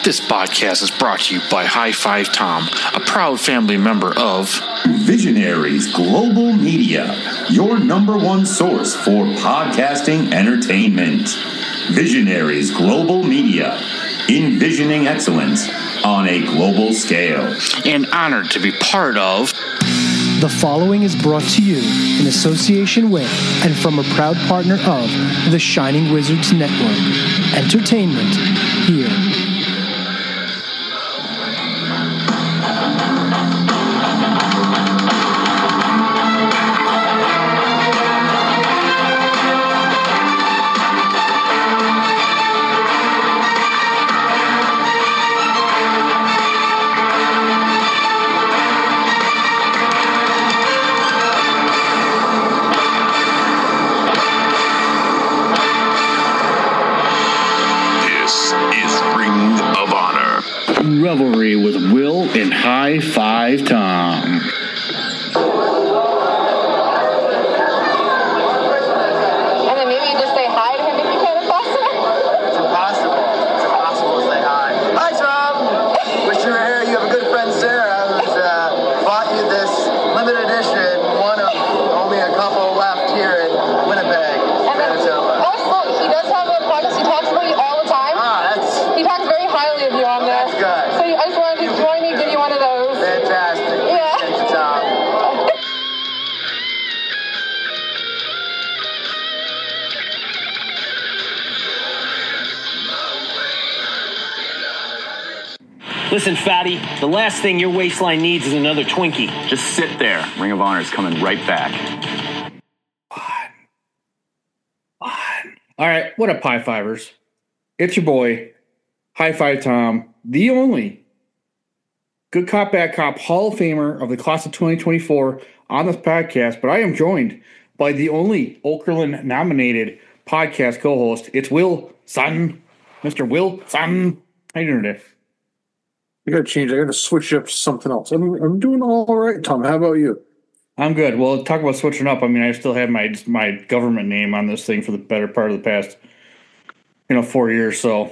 This podcast is brought to you by High Five Tom, a proud family member of Visionaries Global Media, your number one source for podcasting entertainment. Visionaries Global Media, envisioning excellence on a global scale. And honored to be part of. The following is brought to you in association with and from a proud partner of the Shining Wizards Network. Entertainment here. Revelry with Will and High Five Tom. And then maybe you just say hi to him if you can, if possible. It's impossible. It's impossible to say hi. Hi, Tom. Wish you were here. You have a good friend, Sarah, who's bought you this limited edition, one of only a couple left here in Winnipeg, Manitoba. Also, he does have a podcast. He talks about you all the time. He talks very highly of you on there. That's good. So I just wanted to join me, give you one of those. Fantastic. Yeah. Thank you, Tom. Listen, fatty, the last thing your waistline needs is another Twinkie. Just sit there. Ring of Honor is coming right back. All right, what up, High Fivers? It's your boy, High Five Tom, the only Good Cop, Bad Cop Hall of Famer of the class of 2024 on this podcast, but I am joined by the only Okerlund-nominated podcast co-host. It's Will Sutton. Mr. Will Sutton. How you doing today? I got to change. I got to switch it up to something else. I'm doing all right, Tom. How about you? I'm good. Well, talk about switching up. I mean, I still have my government name on this thing for the better part of the past, 4 years. So,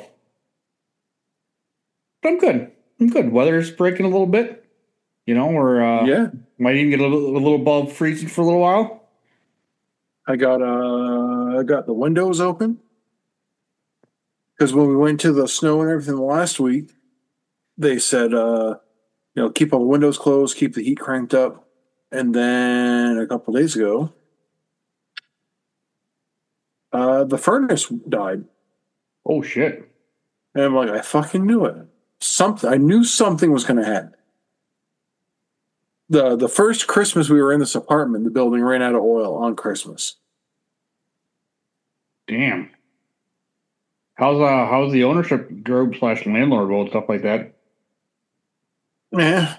but I'm good. Weather's breaking a little bit. We're might even get a little above freezing for a little while. I got the windows open because when we went to the snow and everything last week, they said keep all the windows closed, keep the heat cranked up. And then a couple days ago, the furnace died. Oh, shit. And I'm like, I fucking knew it. I knew something was going to happen. The first Christmas we were in this apartment, the building ran out of oil on Christmas. Damn. How's the ownership group / landlord vote, stuff like that? Yeah.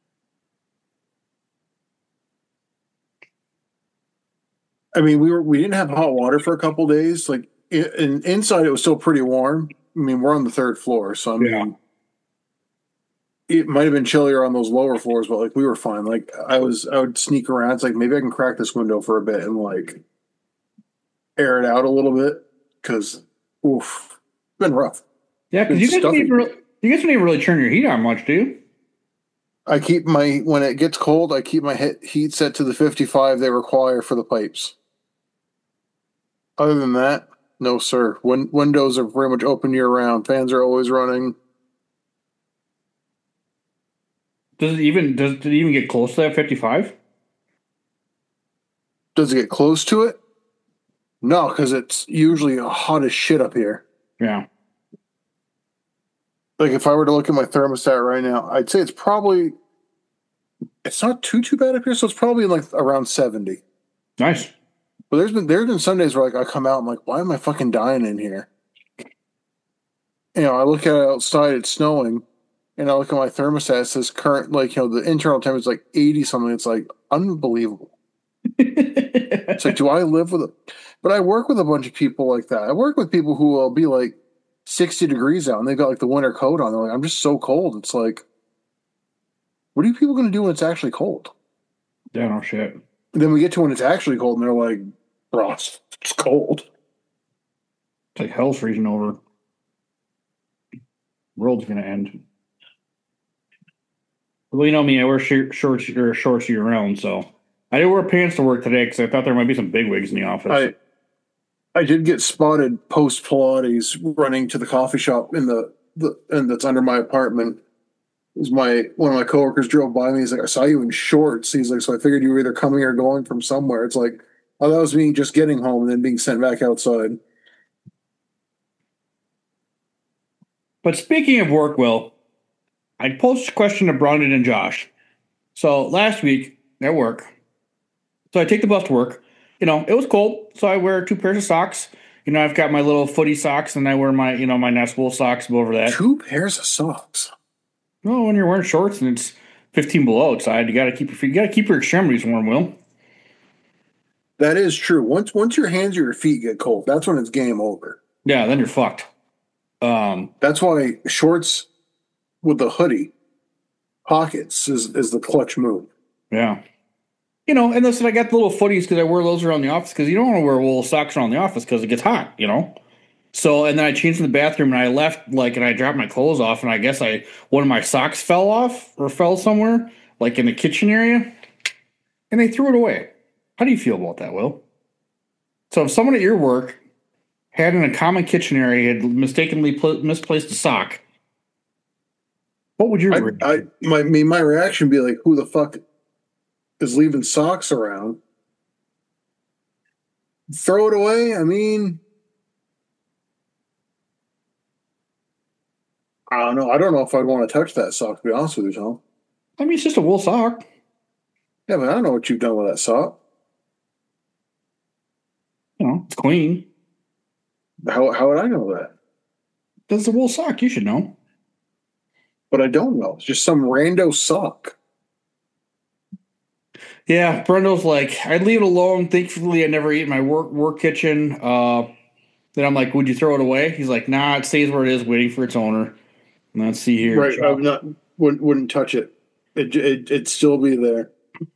I mean, we didn't have hot water for a couple days. Like, inside, it was still pretty warm. I mean, we're on the third floor, so I mean, it might have been chillier on those lower floors, but like we were fine. Like, I would sneak around. It's like maybe I can crack this window for a bit and like air it out a little bit because, it's been rough. Yeah, because you guys don't even really turn your heat on much, do you? I keep when it gets cold, I keep my heat set to the 55 they require for the pipes. Other than that, no, sir. Windows are very much open year round. Fans are always running. Does it even get close to that 55? Does it get close to it? No, because it's usually hot as shit up here. Yeah. Like if I were to look at my thermostat right now, I'd say it's not too bad up here, so it's probably like around 70. Nice. But there's been some days where like I come out, I'm like, why am I fucking dying in here? I look at it outside, it's snowing, and I look at my thermostat, it says current, the internal temperature is like 80 something. It's like unbelievable. It's like, do I live with it? But I work with a bunch of people like that. I work with people who will be like 60 degrees out and they've got like the winter coat on. They're like, I'm just so cold. It's like, what are people going to do when it's actually cold? Yeah, no shit. And then we get to when it's actually cold and they're like, bro, it's cold. It's like hell's freezing over. World's gonna end. Well, you know me, I wear shorts year round, so I didn't wear pants to work today because I thought there might be some bigwigs in the office. I did get spotted post Pilates running to the coffee shop and that's under my apartment. It was one of my coworkers drove by me. He's like, I saw you in shorts. He's like, so I figured you were either coming or going from somewhere. It's like, oh, that was me just getting home and then being sent back outside. But speaking of work, Will, I posed a question to Brandon and Josh. So last week at work, so I take the bus to work. You know, it was cold, so I wear 2 pairs of socks. You know, I've got my little footy socks, and I wear my, my Nest wool socks over that. 2 pairs of socks? Well, when you're wearing shorts and it's 15 below outside, you got to keep your extremities warm, Will. That is true. Once your hands or your feet get cold, that's when it's game over. Yeah, then you're fucked. That's why shorts with the hoodie pockets is the clutch move. Yeah. You know, and listen, I got the little footies because I wear those around the office because you don't want to wear wool socks around the office because it gets hot, you know? So, and then I changed in the bathroom and I left, and I dropped my clothes off and I guess one of my socks fell off or fell somewhere, like in the kitchen area, and they threw it away. How do you feel about that, Will? So if someone at your work had in a common kitchen area had mistakenly misplaced a sock, what would your reaction? My reaction would be like, who the fuck is leaving socks around? Throw it away? I mean, I don't know. I don't know if I'd want to touch that sock, to be honest with you, Tom. I mean, it's just a wool sock. Yeah, but I don't know what you've done with that sock. You know, it's clean. How would I know that? That's a wool sock. You should know. But I don't know. It's just some rando sock. Yeah, Brendo's like, I'd leave it alone. Thankfully, I never eat in my work kitchen. Then I'm like, would you throw it away? He's like, nah, it stays where it is, waiting for its owner. And let's see here. Right, I wouldn't touch it. It'd still be there.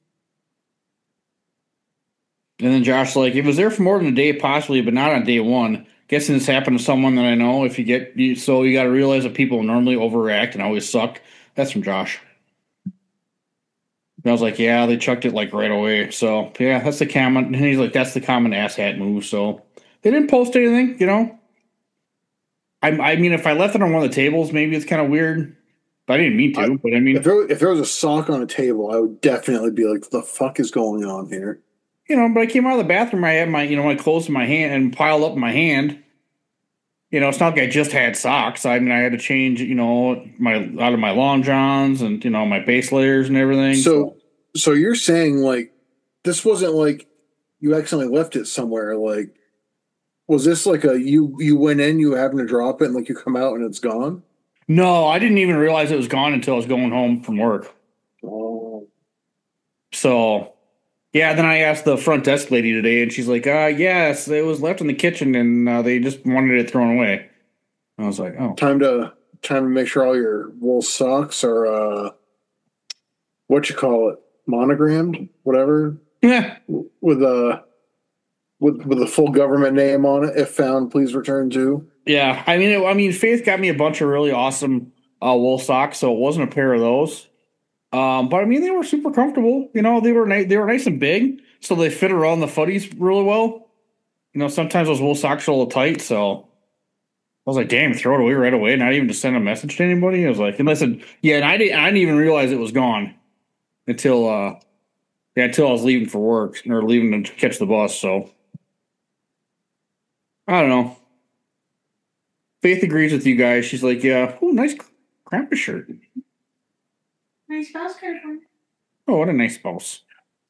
And then Josh's like, it was there for more than a day, possibly, but not on day one. Guessing this happened to someone that I know. So you got to realize that people normally overreact and always suck. That's from Josh. And I was like, yeah, they chucked it like right away. So yeah, that's the common. And he's like, that's the common asshat move. So they didn't post anything, you know. I mean, if I left it on one of the tables, maybe it's kind of weird. But I didn't mean to. But I mean, if there was a sock on a table, I would definitely be like, "The fuck is going on here?" You know, but I came out of the bathroom. I had my clothes in my hand and piled up in my hand. You know, it's not like I just had socks. I mean, I had to change, out of my long johns and my base layers and everything. So you're saying like this wasn't like you accidentally left it somewhere? Like, was this like you went in, you happened to drop it, and like you come out and it's gone? No, I didn't even realize it was gone until I was going home from work. Oh, so. Yeah, then I asked the front desk lady today, and she's like, yes, it was left in the kitchen, and they just wanted it thrown away. I was like, oh. Time to make sure all your wool socks are, what you call it, monogrammed, whatever. Yeah. With the full government name on it. If found, please return to. Yeah, I mean, Faith got me a bunch of really awesome wool socks, so it wasn't a pair of those. But I mean, they were super comfortable. You know, they were nice and big, so they fit around the footies really well. You know, sometimes those wool socks are a little tight, so I was like, "Damn, throw it away right away, not even to send a message to anybody." I was like, and I said, "Yeah," and I didn't even realize it was gone until I was leaving for work or leaving to catch the bus. So I don't know. Faith agrees with you guys. She's like, "Yeah, oh, nice Krampus shirt." Nice spouse card one. Oh, what a nice spouse.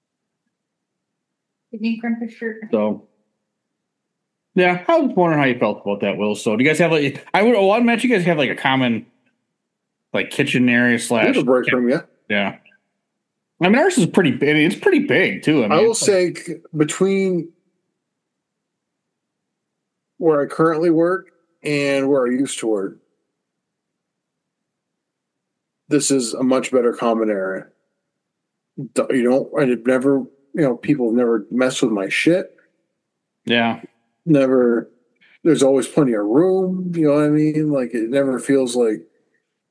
The new Krampus shirt. So, yeah, I was wondering how you felt about that, Will. So, do you guys have I imagine you guys have like a common like kitchen area / a break room, yeah. Yeah. I mean, ours is pretty big. It's pretty big too. I mean, I will say between where I currently work and where I used to work, this is a much better common area. People have never messed with my shit. Yeah. Never, there's always plenty of room. You know what I mean? Like, it never feels like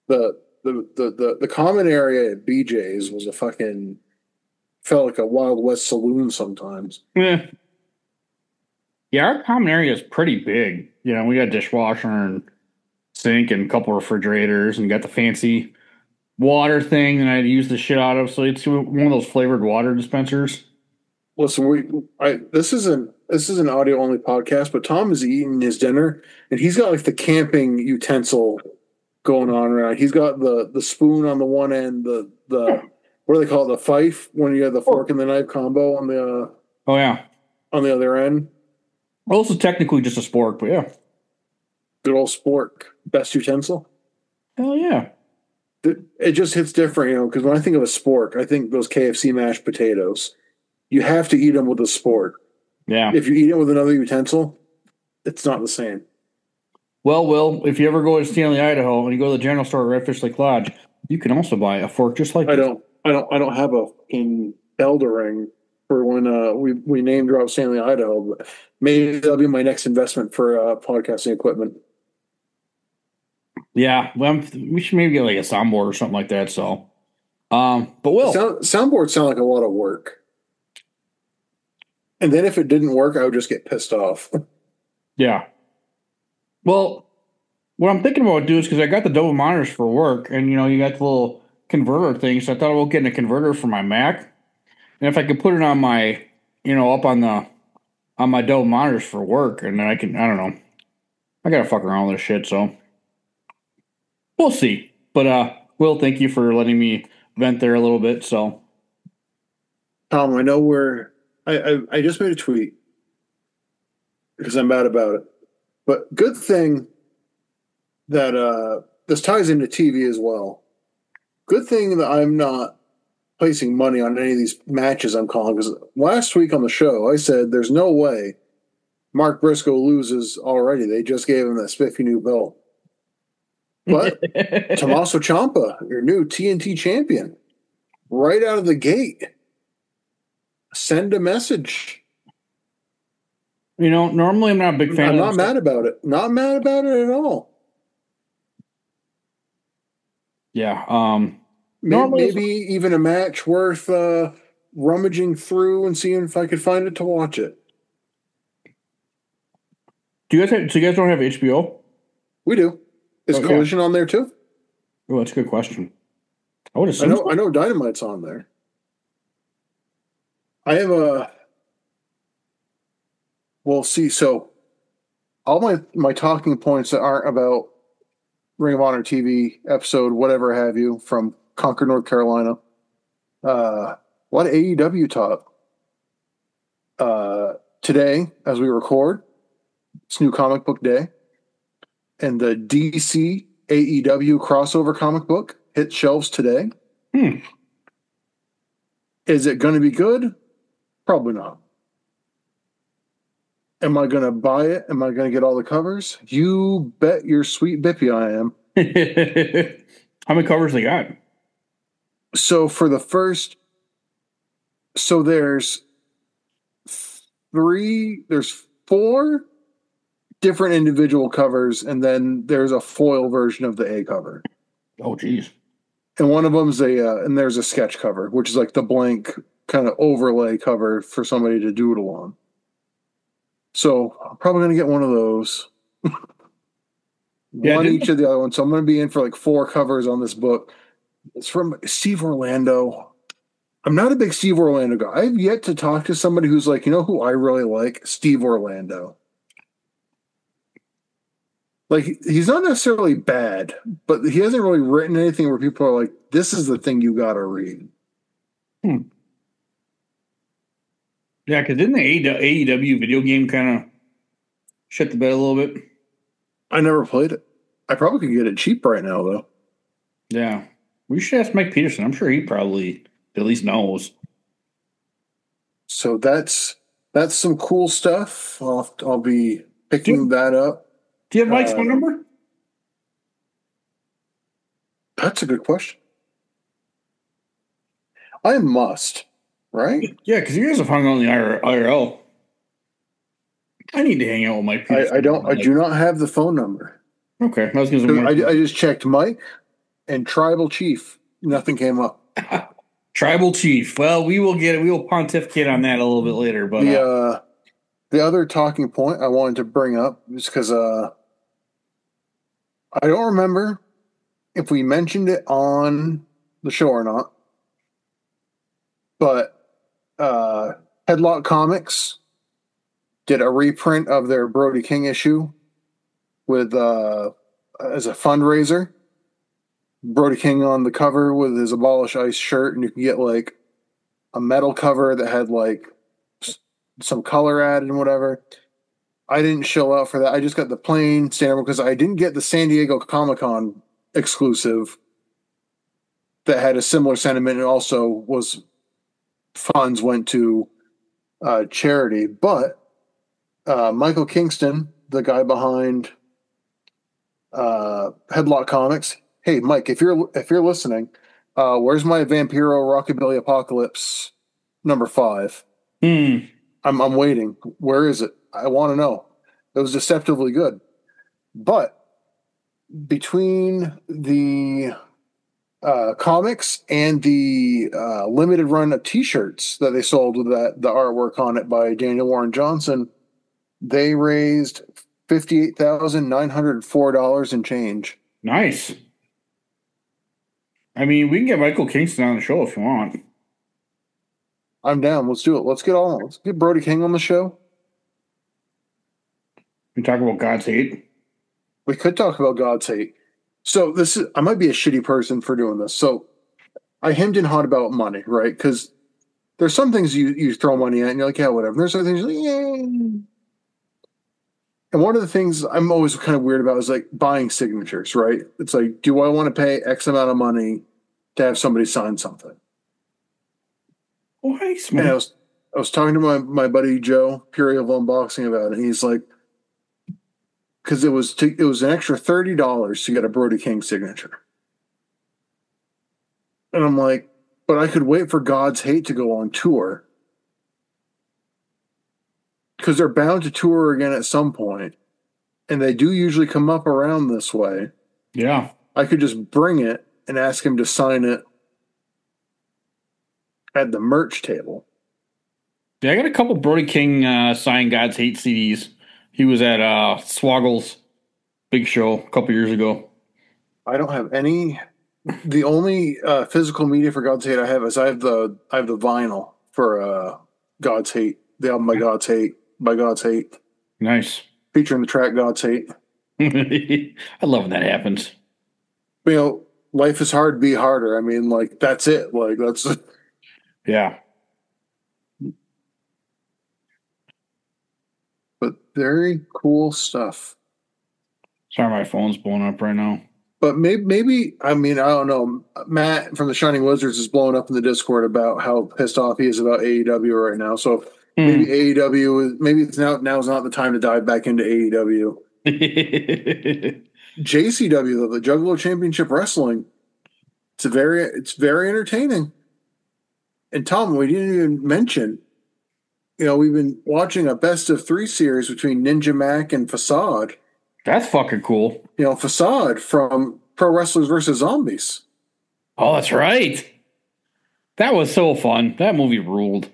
The common area at BJ's was felt like a Wild West saloon sometimes. Yeah. Yeah, our common area is pretty big. You know, we got dishwasher and sink and a couple refrigerators and got the fancy water thing that I'd use the shit out of. So it's one of those flavored water dispensers. Listen, this is an audio only podcast, but Tom is eating his dinner and he's got like the camping utensil going on right. He's got the spoon on the one end, the what do they call it, the fife when you have the fork and the knife combo on the on the other end. Well, this is technically just a spork, but yeah. Good old spork. Best utensil? Hell yeah. It just hits different, you know, because when I think of a spork, I think those KFC mashed potatoes. You have to eat them with a spork. Yeah. If you eat it with another utensil, it's not the same. Well, Will, if you ever go to Stanley, Idaho, and you go to the general store at Redfish Lake Lodge, you can also buy a fork just like I don't have a fucking Elder ring for when we name drop Stanley, Idaho. But maybe that'll be my next investment for podcasting equipment. Yeah, well, we should maybe get like a soundboard or something like that. So, but Will, soundboards sound like a lot of work. And then if it didn't work, I would just get pissed off. Yeah. Well, what I'm thinking about doing is because I got the double monitors for work, and you know you got the little converter thing, so I thought about getting a converter for my Mac, and if I could put it on my, you know, up on my double monitors for work, and then I don't know, I gotta fuck around with this shit, so we'll see. But Will, thank you for letting me vent there a little bit. So, Tom, I know I just made a tweet because I'm mad about it. But good thing that this ties into TV as well. Good thing that I'm not placing money on any of these matches I'm calling, because last week on the show I said there's no way Mark Briscoe loses already. They just gave him that spiffy new belt. But Tommaso Ciampa, your new TNT champion, right out of the gate, send a message. You know, normally I'm not a big fan. I'm not mad about it. Not mad about it at all. Yeah. Maybe even a match worth rummaging through and seeing if I could find it to watch it. So you guys don't have HBO? We do. Is Collision on there too? Oh, that's a good question. I would assume. I know Dynamite's on there. I have a. Well, see, so all my talking points that aren't about Ring of Honor TV episode, whatever have you, from Concord, North Carolina. A lot of AEW talk. Today, as we record, it's New Comic Book Day. And the DC AEW crossover comic book hit shelves today. Is it going to be good? Probably not. Am I going to buy it? Am I going to get all the covers? You bet your sweet bippy I am. How many covers they got? So for the first... So there's 4 different individual covers, and then there's a foil version of the A cover. Oh, geez. And one of them's and there's a sketch cover, which is like the blank kind of overlay cover for somebody to doodle on. So I'm probably going to get one of those. One each of the other ones. So I'm going to be in for like 4 covers on this book. It's from Steve Orlando. I'm not a big Steve Orlando guy. I've yet to talk to somebody who's like, you know who I really like? Steve Orlando. Like, he's not necessarily bad, but he hasn't really written anything where people are like, this is the thing you got to read. Yeah, because didn't the AEW video game kind of shit the bed a little bit? I never played it. I probably could get it cheap right now, though. Yeah. We should ask Mike Peterson. I'm sure he probably at least knows. So that's some cool stuff. I'll be picking that up. Do you have Mike's phone number? That's a good question. I must, right? Yeah, because you guys have hung out in the IRL. I need to hang out with Mike Peterson. I do not have the phone number. Okay. I was going to say I just checked Mike. And Tribal Chief. Nothing came up. Tribal Chief. Well, we will pontificate on that a little bit later. But the other talking point I wanted to bring up is because I don't remember if we mentioned it on the show or not, but Headlock Comics did a reprint of their Brody King issue with as a fundraiser. Brody King on the cover with his Abolish Ice shirt, and you can get like a metal cover that had like some color added and whatever. I didn't show out for that. I just got the plain standard because I didn't get the San Diego Comic-Con exclusive that had a similar sentiment and also was funds went to charity. But Michael Kingston, the guy behind Headlock Comics, hey Mike, if you're listening, where's my Vampiro Rockabilly Apocalypse number 5? I'm waiting. Where is it? I want to know. It was deceptively good. But between the comics and the limited run of T-shirts that they sold with the artwork on it by Daniel Warren Johnson, they raised $58,904 and change. Nice. I mean, we can get Michael Kingston on the show if you want. I'm down. Let's do it. Let's get Brody King on the show. We talk about God's hate. We could talk about God's hate. So I might be a shitty person for doing this. So I hemmed and hawed about money, right? Because there's some things you throw money at and you're like, yeah, whatever. And there's other things you're like, yeah. And one of the things I'm always kind of weird about is like buying signatures, right? It's like, do I want to pay X amount of money to have somebody sign something? Nice, man. And I was talking to my buddy Joe Puri of Unboxing about it, and he's like, because it was an extra $30 to get a Brody King signature, and I'm like, but I could wait for God's Hate to go on tour because they're bound to tour again at some point, and they do usually come up around this way. Yeah, I could just bring it and ask him to sign it at the merch table. Yeah, I got a couple Brody King signed God's Hate CDs. He was at Swoggle's big show a couple years ago. I don't have any. The only physical media for God's Hate I have is I have the vinyl for God's Hate, the album by God's Hate. Nice. Featuring the track God's Hate. I love when that happens. You know, life is hard, be harder. I mean, like, that's it. Like, that's... Yeah. But very cool stuff. Sorry, my phone's blowing up right now. But maybe, I mean, I don't know. Matt from the Shining Wizards is blowing up in the Discord about how pissed off he is about AEW right now. So maybe AEW, maybe now's not the time to dive back into AEW. JCW, though, the Juggalo Championship Wrestling, it's very entertaining. And Tom, we didn't even mention, we've been watching a best of 3 series between Ninja Mac and Facade. That's fucking cool. Facade from Pro Wrestlers vs. Zombies. Oh, that's right. That was so fun. That movie ruled.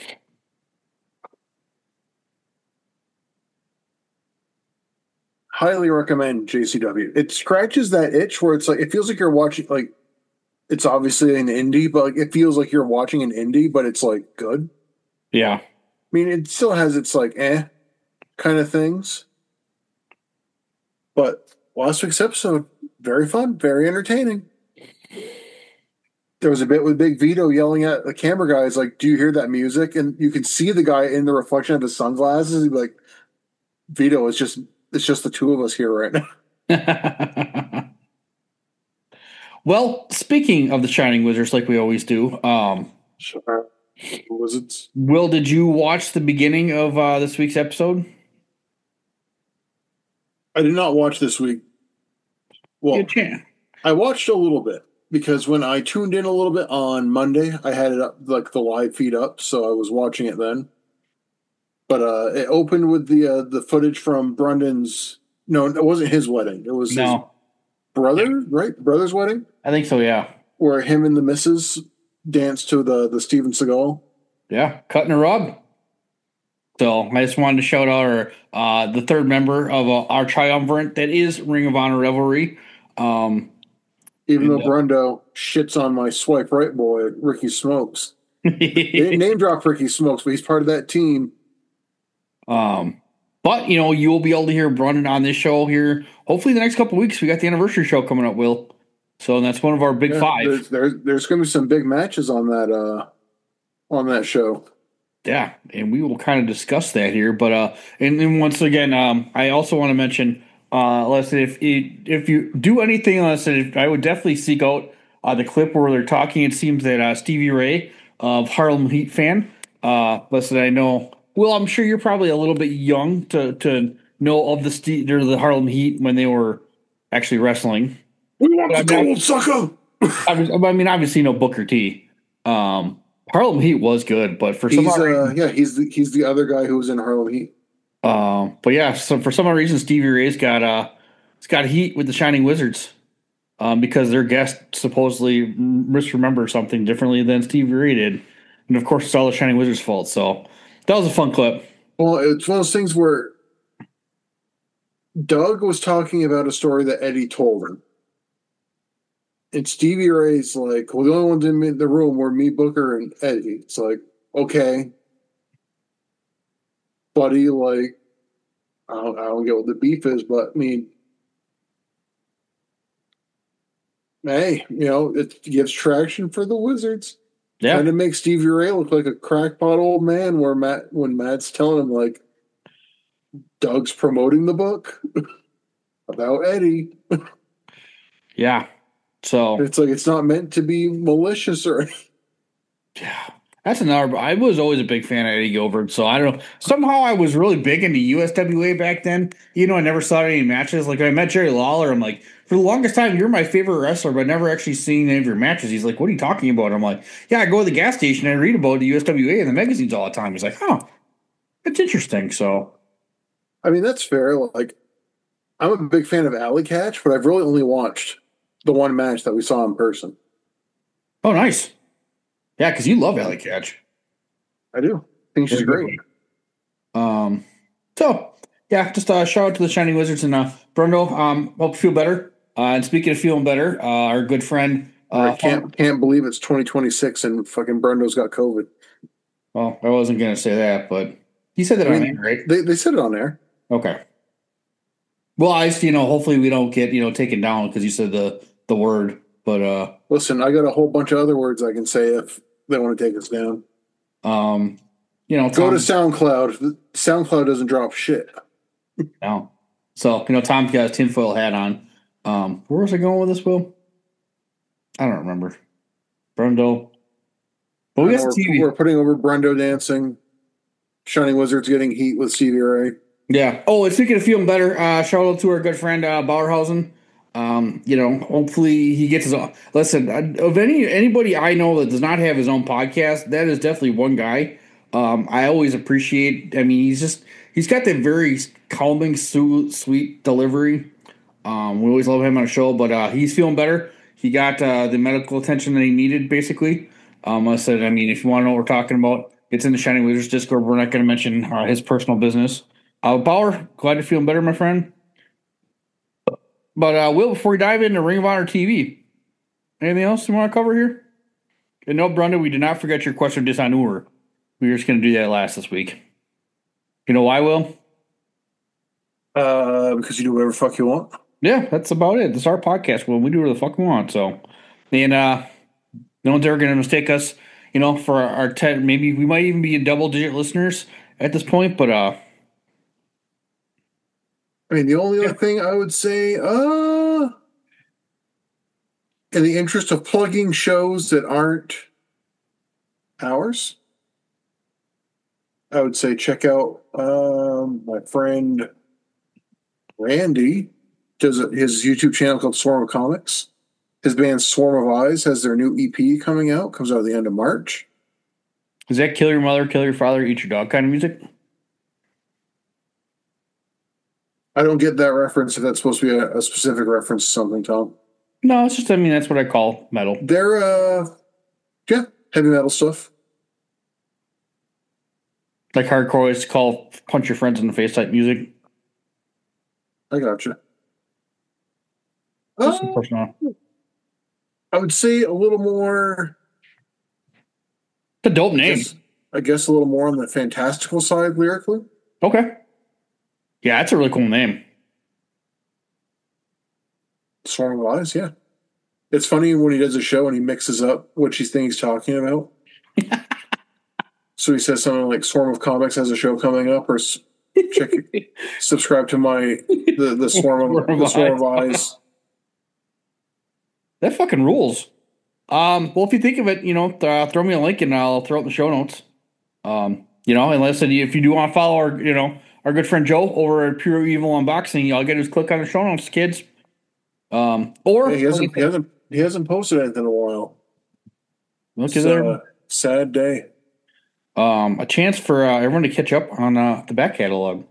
Highly recommend JCW. It scratches that itch where it's like, it feels like you're watching, like, it's obviously an indie, but like, it feels like you're watching an indie, but it's like good. Yeah. I mean, it still has its like kind of things. But last week's episode, very fun, very entertaining. There was a bit with Big Vito yelling at the camera guys, like, do you hear that music? And you can see the guy in the reflection of his sunglasses. He'd be like, Vito, it's just the two of us here right now. Well, speaking of the Shining Wizards, like we always do, sure. Wizards. Will, did you watch the beginning of this week's episode? I did not watch this week. Well, I watched a little bit because when I tuned in a little bit on Monday, I had it up, like the live feed up, so I was watching it then. But it opened with the footage from Brundon's. No, it wasn't his wedding. It was his brother, right? Brother's wedding. I think so, yeah. Where him and the missus dance to the Steven Seagal. Yeah, cutting a rug. So I just wanted to shout out the third member of our triumvirate that is Ring of Honor Revelry. Even though Brundo shits on my swipe right boy, Ricky Smokes. They didn't name drop Ricky Smokes, but he's part of that team. But, you know, you will be able to hear Brandon on this show here. Hopefully the next couple of weeks. We got the anniversary show coming up, Will. So that's one of our big five. There's going to be some big matches on that show. Yeah, and we will kind of discuss that here. But and then once again, I also want to mention, listen, if you do anything, listen, I would definitely seek out the clip where they're talking. It seems that Stevie Ray of Harlem Heat fan. Listen, I know. Well, I'm sure you're probably a little bit young to know of the Harlem Heat when they were actually wrestling. We want the gold, sucker. I mean, obviously, no Booker T. Harlem Heat was good, but for some reason, he's the other guy who was in Harlem Heat. But yeah, so for some reason, Stevie Ray's got heat with the Shining Wizards, because their guest supposedly misremembered something differently than Stevie Ray did, and of course, it's all the Shining Wizards' fault. So that was a fun clip. Well, it's one of those things where Doug was talking about a story that Eddie told him. And Stevie Ray's like, well, the only ones in the room were me, Booker, and Eddie. It's like, okay. Buddy, like, I don't get what the beef is, but I mean, hey, you know, it gives traction for the Wizards. Yeah. Trying to make Stevie Ray look like a crackpot old man when Matt's telling him, like, Doug's promoting the book about Eddie. Yeah. So it's like it's not meant to be malicious or anything. Yeah. That's another. I was always a big fan of Eddie Gilbert, so I don't know. Somehow I was really big into USWA back then. You know, I never saw any matches. Like, I met Jerry Lawler. I'm like, for the longest time, you're my favorite wrestler, but never actually seen any of your matches. He's like, what are you talking about? I'm like, yeah, I go to the gas station and I read about the USWA in the magazines all the time. He's like, oh, that's interesting. So, I mean, that's fair. Like, I'm a big fan of Alley Catch, but I've really only watched the one match that we saw in person. Oh, nice. Yeah, because you love Alley Catch. I do. I think she's great. So, yeah, just shout out to the Shining Wizards and Brundo. Hope you feel better. And speaking of feeling better, our good friend. I can't believe it's 2026 and fucking Brundo's got COVID. Well, I wasn't going to say that, but he said that on air, right? They said it on air. Okay. Well, hopefully we don't get, taken down because you said the word. But listen, I got a whole bunch of other words I can say if they want to take us down. Tom, go to SoundCloud. SoundCloud doesn't drop shit. No. So, Tom's got his tinfoil hat on. Where was I going with this, Will? I don't remember. Brundo. But we got TV. We're putting over Brundo dancing. Shining Wizards getting heat with Stevie Ray. Yeah. Oh, and speaking of feeling better, shout out to our good friend Bauerhausen. Hopefully he gets his own. Listen, of anybody I know that does not have his own podcast, that is definitely one guy. I always appreciate. I mean, he's got that very calming, sweet delivery. We always love him on a show, but he's feeling better. He got the medical attention that he needed, basically. I said, I mean, if you want to know what we're talking about, it's in the Shining Wizards Discord. We're not going to mention his personal business. Bauer, glad you're feeling better, my friend. But Will, before we dive into Ring of Honor TV, anything else you want to cover here? And no, Brundo, we did not forget your question of dishonor. We were just going to do that last this week. You know why, Will? Because you do whatever the fuck you want. Yeah, that's about it. This is our podcast. Will. We do whatever the fuck we want. So, and no one's ever going to mistake us, for our 10. Maybe we might even be in double-digit listeners at this point, but I mean, the only other thing I would say, in the interest of plugging shows that aren't ours, I would say check out my friend Randy does his YouTube channel called Swarm of Comics. His band Swarm of Eyes has their new EP coming out. Comes out at the end of March. Is that Kill Your Mother, Kill Your Father, Eat Your Dog kind of music? I don't get that reference if that's supposed to be a specific reference to something, Tom. No, it's just, I mean, that's what I call metal. They're, yeah, heavy metal stuff. Like hardcore is called punch your friends in the face type music. I gotcha. Personal. I would say a little more. It's a dope name. I guess a little more on the fantastical side lyrically. Okay. Yeah, that's a really cool name. Swarm of Eyes, yeah. It's funny when he does a show and he mixes up what he thinks he's talking about. So he says something like Swarm of Comics has a show coming up, or subscribe to the Swarm of Eyes. That fucking rules. Well, if you think of it, throw me a link and I'll throw it in the show notes. And listen, if you do want to follow our good friend Joe over at Pure Evil Unboxing, all you gotta do is click on the show notes, kids. Or he hasn't posted anything in a while. Look at there. Sad day. A chance for everyone to catch up on the back catalog.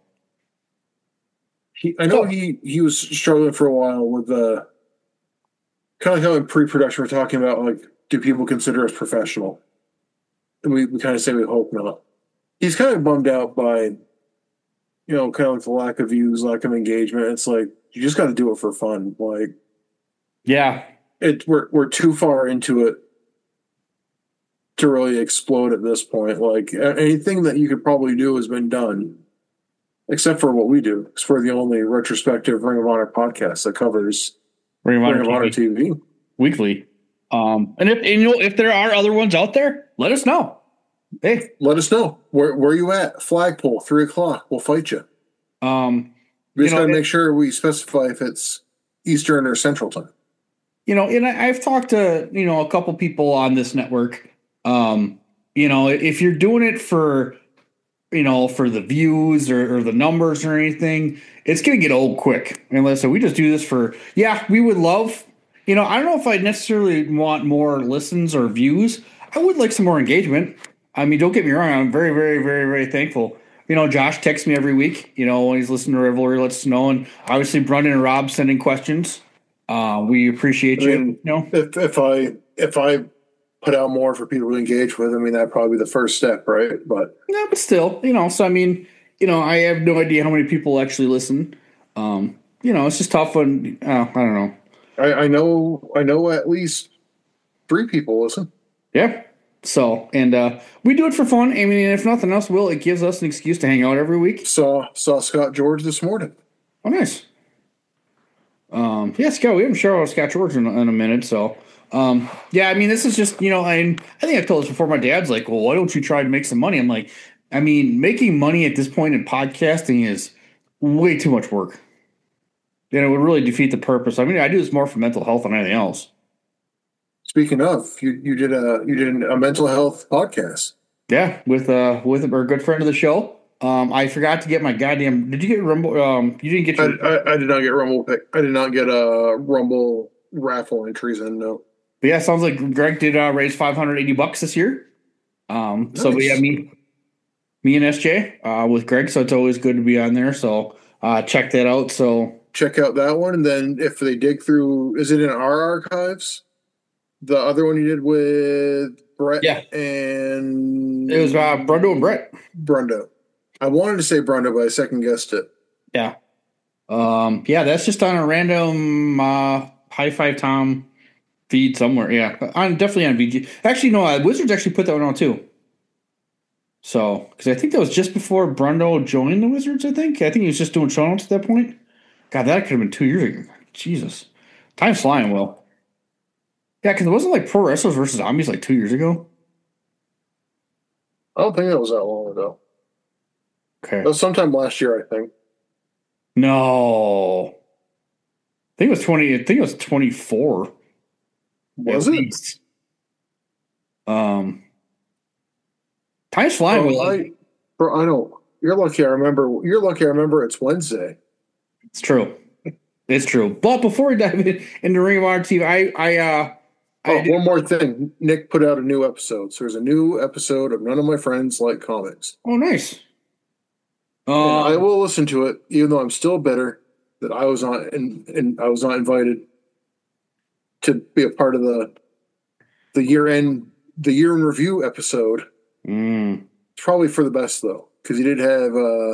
I know he was struggling for a while with kind of how in pre-production we're talking about, like, do people consider us professional? And we kind of say we hope not. He's kind of bummed out by, kind of like the lack of views, lack of engagement. It's like, you just got to do it for fun. Like, yeah, we're too far into it to really explode at this point. Like, anything that you could probably do has been done, except for what we do. Because we're the only retrospective Ring of Honor podcast that covers Ring of Honor TV weekly. And if there are other ones out there, let us know. Hey, let us know where you at. Flagpole, 3:00. We'll fight you. We just got to make sure we specify if it's Eastern or Central time. And I've talked to a couple people on this network. If you're doing it for the views or the numbers or anything, it's going to get old quick. And listen, we just do this we would love, I don't know if I necessarily want more listens or views. I would like some more engagement. I mean, don't get me wrong. I'm very, very, very, very thankful. Josh texts me every week, when he's listening to Rivalry, lets us know. And obviously Brendan and Rob sending questions. We appreciate you. If I put out more for people to engage with, I mean, that'd probably be the first step, right? But no, but still, so I mean, I have no idea how many people actually listen. It's just tough when I don't know. I know at least 3 people listen. Yeah. So, and we do it for fun. I mean, if nothing else, it gives us an excuse to hang out every week. Saw Scott George this morning. Oh, nice. Scott, we haven't shared about Scott George in a minute, so. I mean, this is just, I think I've told this before. My dad's like, well, why don't you try to make some money? I'm like, I mean, making money at this point in podcasting is way too much work. And it would really defeat the purpose. I mean, I do this more for mental health than anything else. Speaking of, you did a mental health podcast. Yeah, with our good friend of the show. I forgot to get my goddamn. Did you get Rumble? You didn't get your. I did not get Rumble. I did not get a Rumble raffle entries in. No. But yeah, sounds like Greg did raise $580 this year. Nice. So we have me and SJ with Greg. So it's always good to be on there. So check that out. So check out that one, and then if they dig through, is it in our archives? The other one you did with Brett, and it was Brundo and Brett. Brundo. I wanted to say Brundo, but I second guessed it. Yeah. That's just on a random High Five Tom feed somewhere. Yeah, definitely on VG. Actually, no, Wizards actually put that one on too. So, because I think that was just before Brundo joined the Wizards. I think he was just doing show notes at that point. God, that could have been 2 years ago. Jesus, time's flying, Will. Yeah, because it wasn't like Pro Wrestlers versus Zombies like 2 years ago. I don't think that was that long ago. Okay, that was sometime last year, I think. No, I think it was 20. I think it was 24. Was it? Time's flying. I don't. You're lucky. I remember. It's Wednesday. It's true. It's true. But before we dive into Ring of Honor TV, one more thing. Nick put out a new episode. So there's a new episode of None of My Friends Like Comics. Oh, nice. I will listen to it, even though I'm still bitter that I was not and I was not invited. to be a part of the year in review episode. It's probably for the best though, because he did have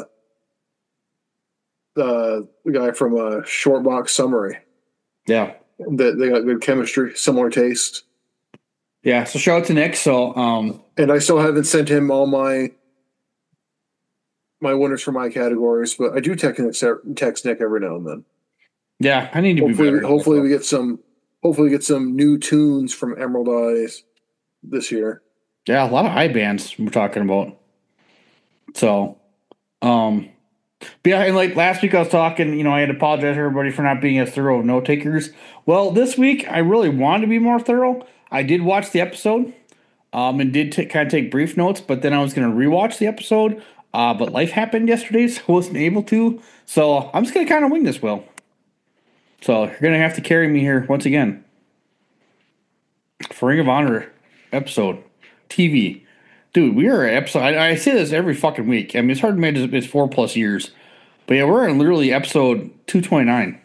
the guy from Short Box Summary. Yeah, they got good chemistry, similar taste. Yeah, so shout out to Nick. So, and I still haven't sent him all my winners for my categories, but I do text Nick every now and then. Yeah, I need to be better. Hopefully we get some new tunes from Emerald Eyes this year. Yeah, a lot of high bands we're talking about. So, but yeah, and like last week I was talking, I had to apologize to everybody for not being as thorough of note takers. Well, this week I really wanted to be more thorough. I did watch the episode, and did kind of take brief notes, but then I was going to rewatch the episode. But life happened yesterday, so I wasn't able to. So I'm just going to kind of wing this, Will. So you're going to have to carry me here once again. For Ring of Honor episode, TV. Dude, we are at episode... I say this every fucking week. I mean, it's hard to imagine it's 4+ years. But yeah, we're in literally episode 229.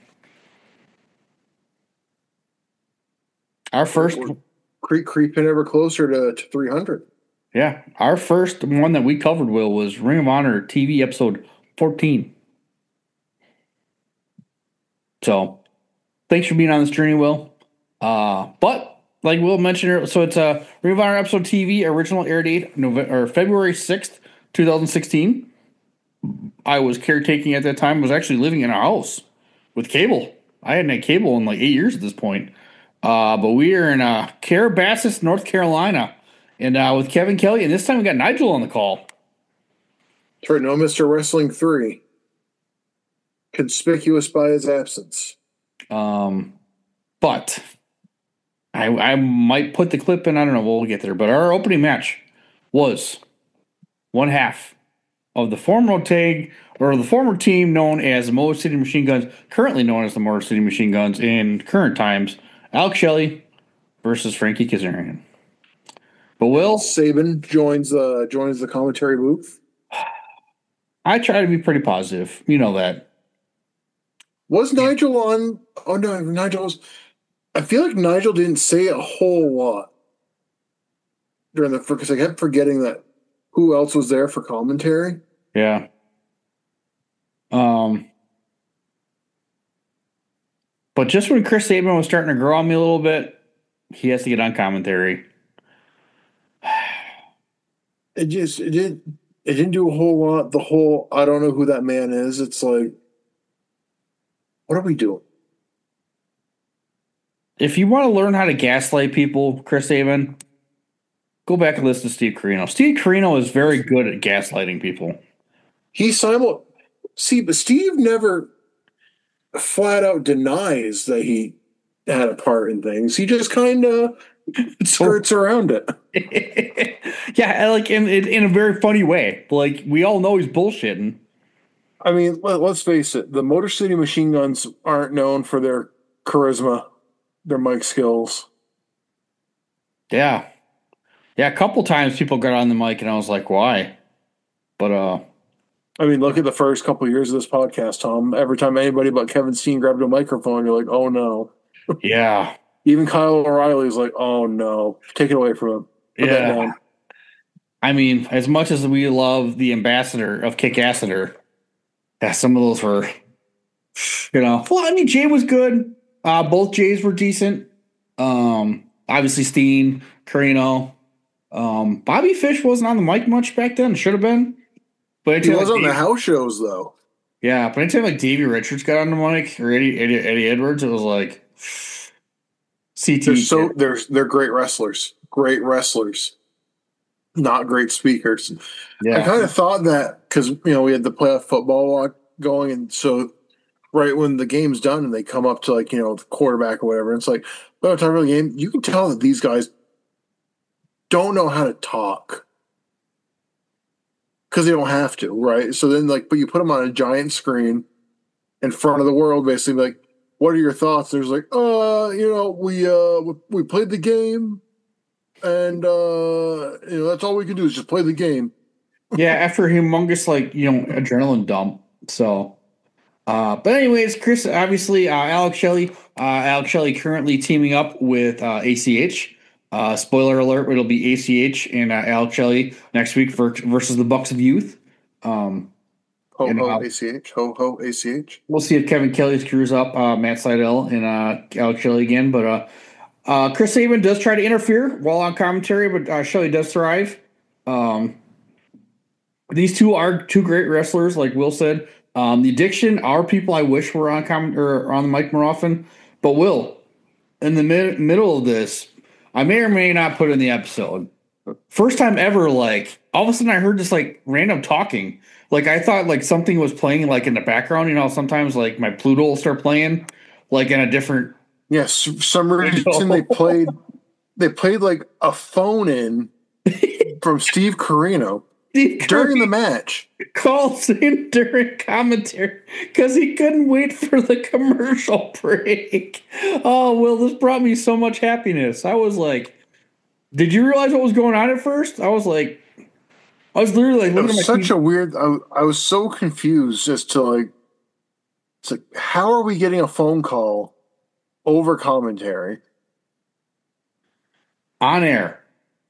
Our first... Creeping ever closer to 300. Yeah, our first one that we covered, Will, was Ring of Honor TV episode 14. So, thanks for being on this journey, Will. But, like Will mentioned, so it's a Ring of Honor episode TV, original air date, February 6th, 2016. I was caretaking at that time, was actually living in a house with cable. I hadn't had cable in like 8 years at this point. But we are in Calabasas, North Carolina, and with Kevin Kelly, and this time we got Nigel on the call. That's right, no Mr. Wrestling 3. Conspicuous by his absence. But I might put the clip in, I don't know, we'll get there. But our opening match was one half of the former team known as the Motor City Machine Guns, currently known as the Motor City Machine Guns in current times, Alex Shelley versus Frankie Kazarian. But Will Sabin joins the commentary booth. I try to be pretty positive. You know that. Was Nigel on? Oh no, Nigel was. I feel like Nigel didn't say a whole lot during because I kept forgetting that who else was there for commentary. Yeah. But just when Chris Sabin was starting to grow on me a little bit, he has to get on commentary. It didn't do a whole lot. The whole I don't know who that man is. It's like, what are we doing? If you want to learn how to gaslight people, Chris Sabin, go back and listen to Steve Corino. Steve Corino is very good at gaslighting people. But Steve never flat out denies that he had a part in things. He just kind of skirts around it. Yeah, like in a very funny way. Like, we all know he's bullshitting. I mean, let's face it. The Motor City Machine Guns aren't known for their charisma, their mic skills. Yeah. Yeah, a couple times people got on the mic and I was like, why? But, I mean, look at the first couple of years of this podcast, Tom. Every time anybody but Kevin Steen grabbed a microphone, you're like, oh no. Yeah. Even Kyle O'Reilly's like, oh no. Take it away from him. Put that down. I mean, as much as we love the ambassador of Kick-Assador, yeah, some of those were, well, I mean, Jay was good. Both Jays were decent. Obviously, Steen, Carino. Bobby Fish wasn't on the mic much back then. Should have been. But he was on the house shows, though. Yeah, but anytime like Davey Richards got on the mic, or Eddie Edwards, it was like CT. They're great wrestlers. Great wrestlers. Not great speakers. Yeah. I kind of thought that because, we had the playoff football walk going, and so right when the game's done and they come up to the quarterback or whatever, it's like, by the time of the game, you can tell that these guys don't know how to talk because they don't have to, right? So then, but you put them on a giant screen in front of the world, basically, like, what are your thoughts? There's like, we played the game, and that's all we can do is just play the game. Yeah, after a humongous adrenaline dump. So, but anyways, Chris, obviously, Alex Shelley Alex Shelley currently teaming up with ACH. Spoiler alert, it'll be ACH and Alex Shelley next week versus the Bucks of Youth. Ho, ACH. Ho, ho, ACH. We'll see if Kevin Kelly screws up Matt Seidel and Alex Shelley again. But Chris Sabin does try to interfere while on commentary, but Shelley does thrive. These two are two great wrestlers, like Will said. The Addiction are people I wish were on on the mic more often. But Will, in the middle of this, I may or may not put in the episode. First time ever, like all of a sudden I heard just like random talking. Like I thought like something was playing like in the background. You know, sometimes like my Pluto will start playing like in a different. Yes, for some reason they played like a phone in from Steve Corino. During the match. Calls in during commentary because he couldn't wait for the commercial break. Oh, Will, this brought me so much happiness. I was like, did you realize what was going on at first? I was literally like looking at my such a weird. I was so confused as to like, it's like, how are we getting a phone call over commentary? On air.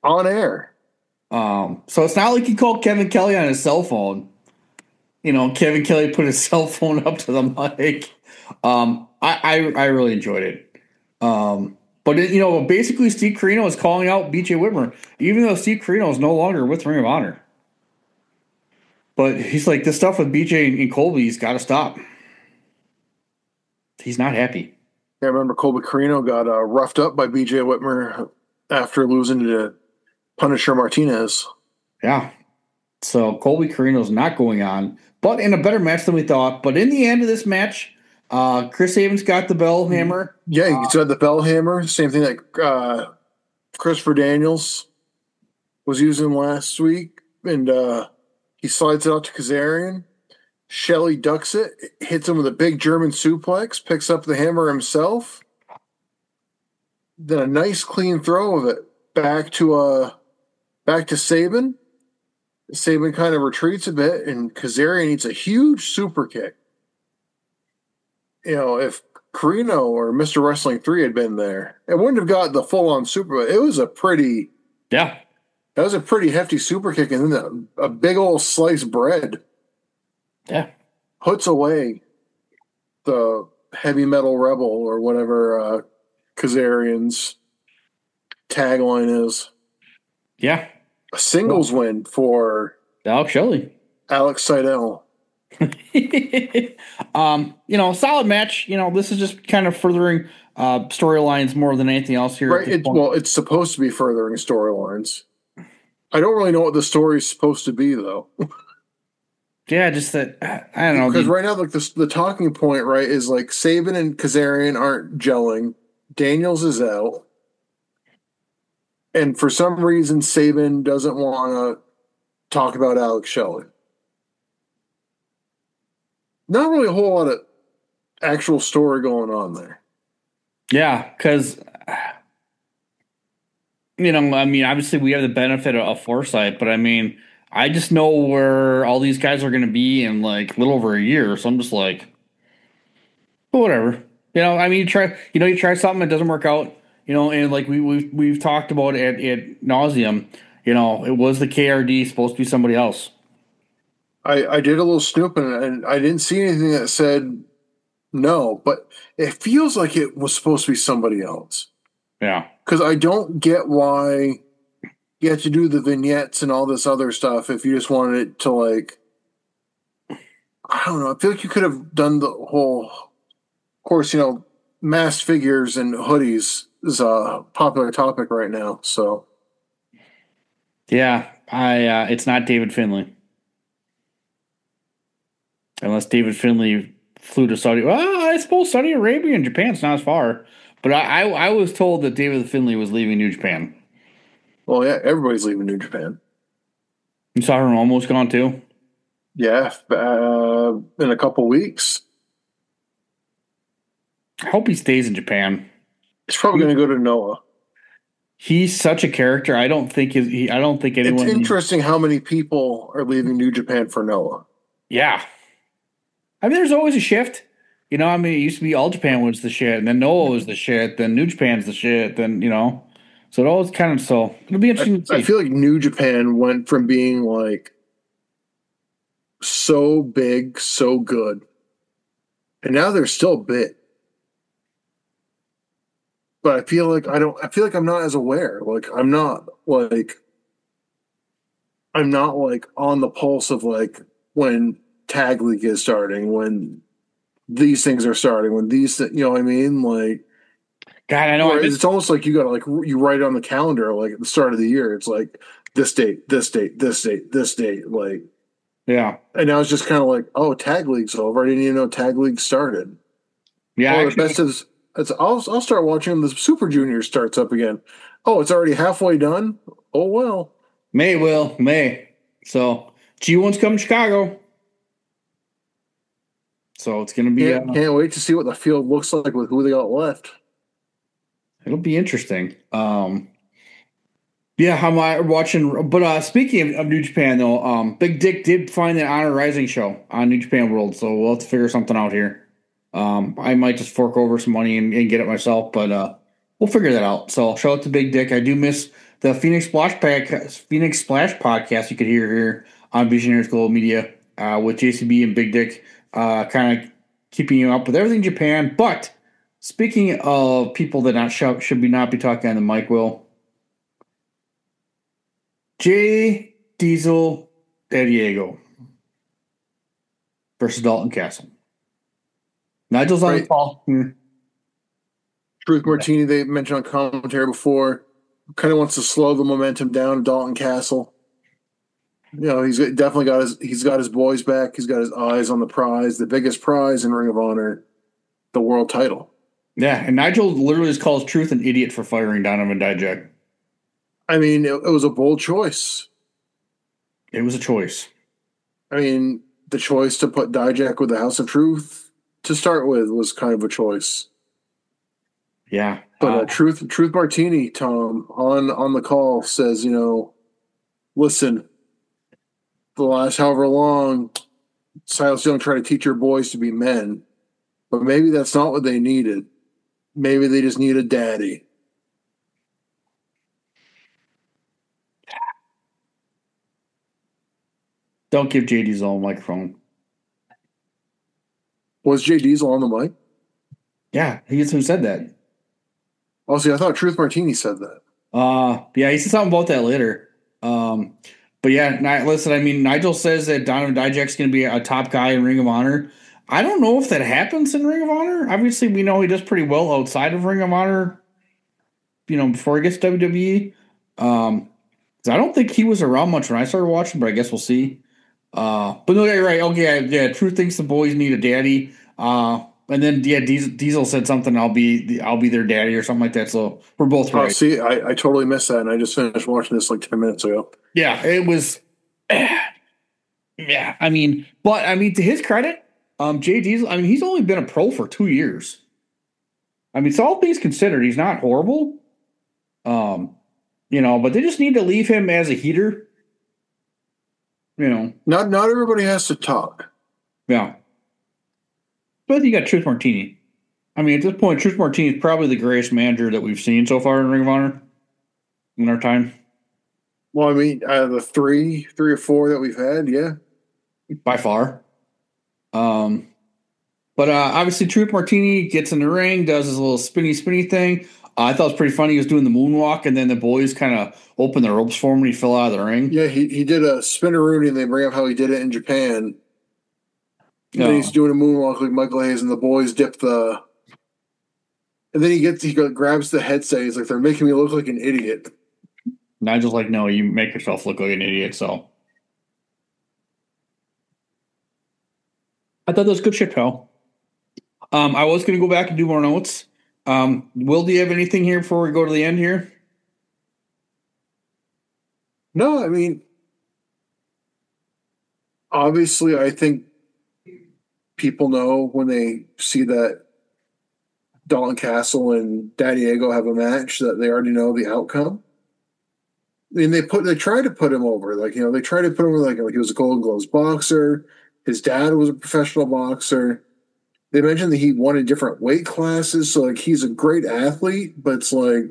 So it's not like he called Kevin Kelly on his cell phone. You know, Kevin Kelly put his cell phone up to the mic. I really enjoyed it. But basically Steve Corino is calling out BJ Whitmer, even though Steve Corino is no longer with Ring of Honor. But he's like, this stuff with BJ and Colby's got to stop. He's not happy. Yeah, I remember Colby Corino got roughed up by BJ Whitmer after losing to Punisher Martinez. Yeah. So Colby Corino's not going on, but in a better match than we thought. But in the end of this match, Chris Sabin's got the bell hammer. Yeah, he's got the bell hammer. Same thing that Christopher Daniels was using last week. And he slides it out to Kazarian. Shelley ducks it, hits him with a big German suplex, picks up the hammer himself. Then a nice clean throw of it back to Sabin. Sabin kind of retreats a bit, and Kazarian eats a huge super kick. You know, if Corino or Mr. Wrestling 3 had been there, it wouldn't have got the full-on super. It was a pretty... Yeah. That was a pretty hefty super kick, and then a big old sliced bread. Yeah. Puts away the heavy metal rebel or whatever Kazarian's tagline is. Yeah. A singles win for Alex Shelley. Alex Seidel. Solid match. This is just kind of furthering storylines more than anything else here. Right. It's supposed to be furthering storylines. I don't really know what the story is supposed to be, though. Yeah, just that, I don't know. Because right now, like the talking point, right, is like Sabin and Kazarian aren't gelling. Daniels is out. And for some reason, Sabin doesn't want to talk about Alex Shelley. Not really a whole lot of actual story going on there. Yeah, because, obviously we have the benefit of foresight, but I just know where all these guys are going to be in like a little over a year. So I'm just like, whatever. You try something, it doesn't work out. And like we've talked about at nauseum, it was the KRD supposed to be somebody else. I did a little snooping and I didn't see anything that said no, but it feels like it was supposed to be somebody else. Yeah. Because I don't get why you have to do the vignettes and all this other stuff if you just wanted it to like, I don't know. I feel like you could have done the whole, of course, masked figures and hoodies is a popular topic right now. So, yeah, it's not David Finlay, unless David Finlay flew to Saudi. Well, I suppose Saudi Arabia and Japan's not as far, but I was told that David Finlay was leaving New Japan. Well, yeah, everybody's leaving New Japan. You saw her almost gone too. Yeah, in a couple weeks. I hope he stays in Japan. He's probably going to go to Noah. He's such a character. I don't think anyone. It's interesting how many people are leaving New Japan for Noah. Yeah, there's always a shift. You know, I mean, it used to be All Japan was the shit, and then Noah was the shit, then New Japan's the shit, then, you know. So it always kind of, so it'll be interesting to see. I feel like New Japan went from being like so big, so good, and now they're still big. But I feel like I'm not as aware. Like I'm not like on the pulse of like when Tag League is starting, when these things are starting, when these, you know what I mean? Like, God, I know. It's almost like you got to like, you write it on the calendar, like at the start of the year, it's like this date, this date, this date, this date. Like, yeah. And now it's just kind of like, oh, Tag League's over. I didn't even know Tag League started. Yeah. Oh, the best is, I'll start watching when the Super Junior starts up again. Oh, it's already halfway done. Oh, well. May. So G1's coming to Chicago. So it's going to be. Can't wait to see what the field looks like with who they got left. It'll be interesting. Yeah, how am I watching? But speaking of New Japan, though, Big Dick did find an Honor Rising show on New Japan World, so we'll have to figure something out here. I might just fork over some money and get it myself, but we'll figure that out. So shout out to Big Dick. I do miss the Phoenix Splash podcast you could hear here on Visionaries Global Media with JCB and Big Dick, kind of keeping you up with everything Japan. But speaking of people that should not be talking on the mic, Will, Jay Diesel Diego versus Dalton Castle. Nigel's on the call. Truth Martini, they mentioned on commentary before, kind of wants to slow the momentum down of Dalton Castle. You know, he's definitely got his boys back. He's got his eyes on the prize, the biggest prize in Ring of Honor, the world title. Yeah, and Nigel literally just calls Truth an idiot for firing Donovan Dijak. I mean, it was a bold choice. It was a choice. I mean, the choice to put Dijak with the House of Truth to start with was kind of a choice. Yeah. But Truth Martini, Tom, on the call says, you know, listen, the last however long, Silas Young tried to teach your boys to be men, but maybe that's not what they needed. Maybe they just need a daddy. Don't give Jay Diesel a microphone. Was Jay Diesel on the mic? Yeah, he's who said that. Oh, see, I thought Truth Martini said that. Yeah, he said something about that later. But yeah, listen, I mean, Nigel says that Donovan Dijak's going to be a top guy in Ring of Honor. I don't know if that happens in Ring of Honor. Obviously, we know he does pretty well outside of Ring of Honor, you know, before he gets to WWE. I don't think he was around much when I started watching, but I guess we'll see. But no, you're right. Okay, yeah, Truth thinks the boys need a daddy. And then Diesel said something. I'll be their daddy or something like that. So we're both right. See, I totally missed that, and I just finished watching this like 10 minutes ago. Yeah, it was. Yeah, I mean, to his credit, Jay Diesel. I mean, he's only been a pro for 2 years. I mean, so all things considered, he's not horrible. You know, but they just need to leave him as a heater. You know, not everybody has to talk. Yeah. But you got Truth Martini. I mean, at this point, Truth Martini is probably the greatest manager that we've seen so far in Ring of Honor in our time. Well, I mean, out of the three or four that we've had, yeah. By far. But obviously, Truth Martini gets in the ring, does his little spinny thing. I thought it was pretty funny. He was doing the moonwalk, and then the boys kind of opened the ropes for him when he fell out of the ring. Yeah, he did a spinneroonie, and they bring up how he did it in Japan. And then he's doing a moonwalk like Michael Hayes, and the boys dip the. And then he grabs the headset. He's like, "They're making me look like an idiot." Nigel's like, "No, you make yourself look like an idiot." So I thought that was good shit, pal. I was going to go back and do more notes. Will, do you have anything here before we go to the end here? No, I mean, obviously, I think people know when they see that Dalton Castle and Diego have a match that they already know the outcome. I mean, they try to put him over, like, you know, they try to put him over like he was a Golden Gloves boxer. His dad was a professional boxer. They mentioned that he won in different weight classes, so like he's a great athlete, but it's like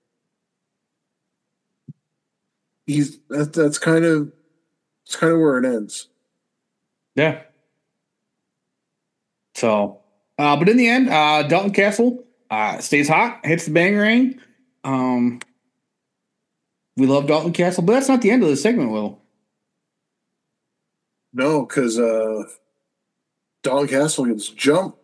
that's kind of where it ends. Yeah. So, but in the end, Dalton Castle stays hot, hits the bang ring. We love Dalton Castle, but that's not the end of the segment, Will. No, because Dalton Castle gets jumped.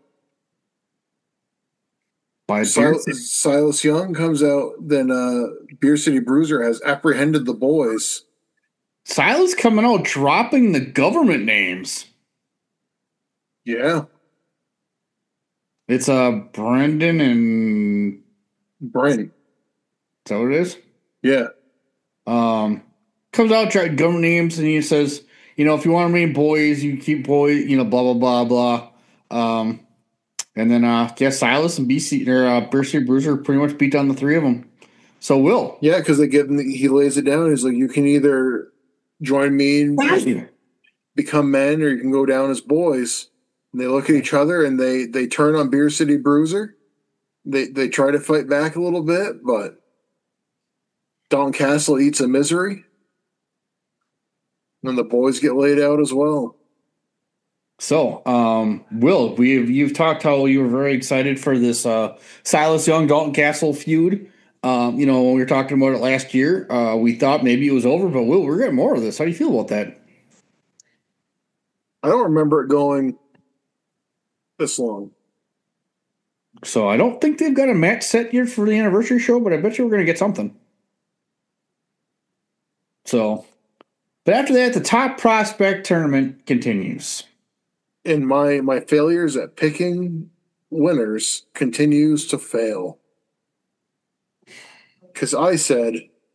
By Silas Young comes out, then Beer City Bruiser has apprehended the boys. Silas coming out dropping the government names. Yeah. It's Brendan and Brent. Is that what it is? Yeah. Comes out, trying government names, and he says, if you want to remain boys, you keep boys, blah, blah, blah, blah. And then, Silas and Beer City Bruiser pretty much beat down the three of them. So, Will. Yeah, because he lays it down. He's like, you can either join me and become men, or you can go down as boys. And they look at each other, and they turn on Beer City Bruiser. They try to fight back a little bit, but Dalton Castle eats a misery. And the boys get laid out as well. So, Will, you've talked how you were very excited for this Silas Young Dalton Castle feud. When we were talking about it last year, we thought maybe it was over, but Will, we're getting more of this. How do you feel about that? I don't remember it going this long. So I don't think they've got a match set yet for the anniversary show, but I bet you we're going to get something. So, but after that, the top prospect tournament continues. And my failures at picking winners continues to fail. Because I said,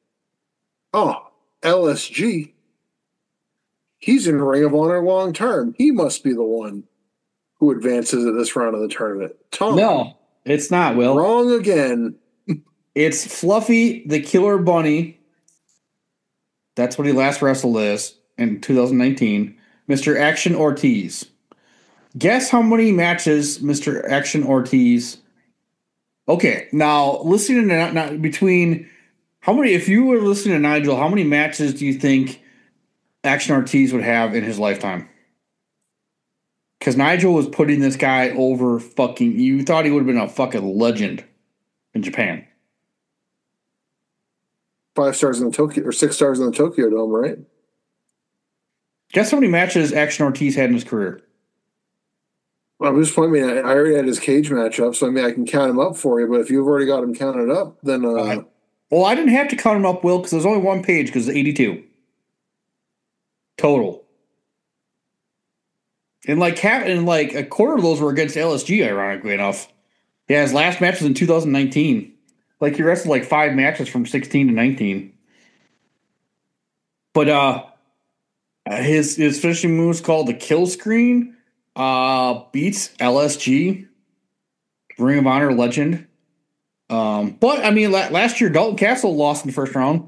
LSG, he's in Ring of Honor long term. He must be the one who advances at this round of the tournament. Tom. No, it's not, Will. Wrong again. It's Fluffy the Killer Bunny. That's what he last wrestled as in 2019. Mr. Action Ortiz. Guess how many matches Mr. Action Ortiz... Okay, now listening to between... How many... If you were listening to Nigel, how many matches do you think Action Ortiz would have in his lifetime? Because Nigel was putting this guy over fucking... You thought he would have been a fucking legend in Japan. 5 stars in the Tokyo... Or 6 stars in the Tokyo Dome, right? Guess how many matches Action Ortiz had in his career? I'm just pointing. I already had his cage match up, so I can count him up for you. But if you've already got him counted up, then well, I didn't have to count him up, Will, because there's only one page because it's 82 total, and like a quarter of those were against LSG. Ironically enough, yeah, his last match was in 2019. Like he wrestled like 5 matches from 16 to 19. But his finishing move is called the Kill Screen. Beats LSG, Ring of Honor legend. But I mean, last year Dalton Castle lost in the first round.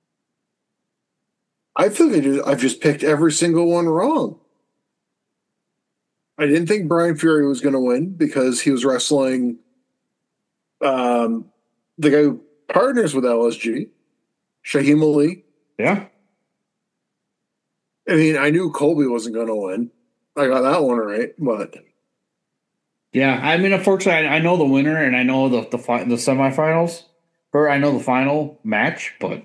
I feel like I've just picked every single one wrong. I didn't think Brian Fury was going to win because he was wrestling the guy who partners with LSG, Shaheem Ali. Yeah. I mean, I knew Colby wasn't going to win. I got that one right, but yeah, I mean, unfortunately, I know the winner and I know the semifinals, or I know the final match, but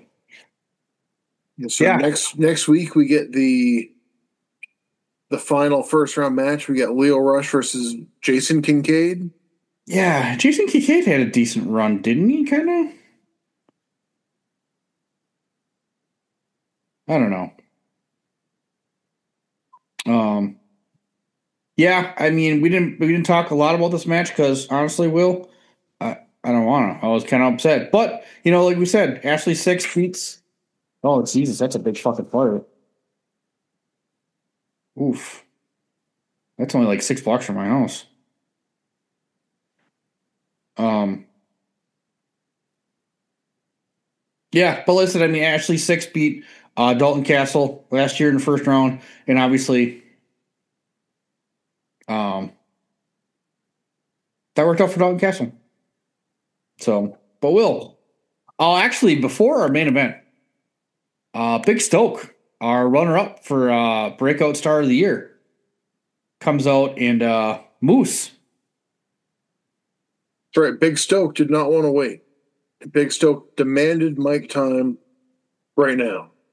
so next week we get the final first round match. We got Leo Rush versus Jason Kincaid. Yeah, Jason Kincaid had a decent run, didn't he? Kind of. I don't know. Yeah, I mean, we didn't talk a lot about this match because honestly, Will, I don't want to. I was kind of upset, but like we said, Ashley Six beats. Oh Jesus, that's a big fucking fire. Oof, that's only like 6 blocks from my house. Yeah, but listen, I mean, Ashley Six beat Dalton Castle last year in the first round, and obviously. That worked out for Dalton Castle. So, but Will, actually, before our main event, Big Stoke, our runner-up for Breakout Star of the Year, comes out, and Moose. That's right. Big Stoke did not want to wait. Big Stoke demanded mic time right now.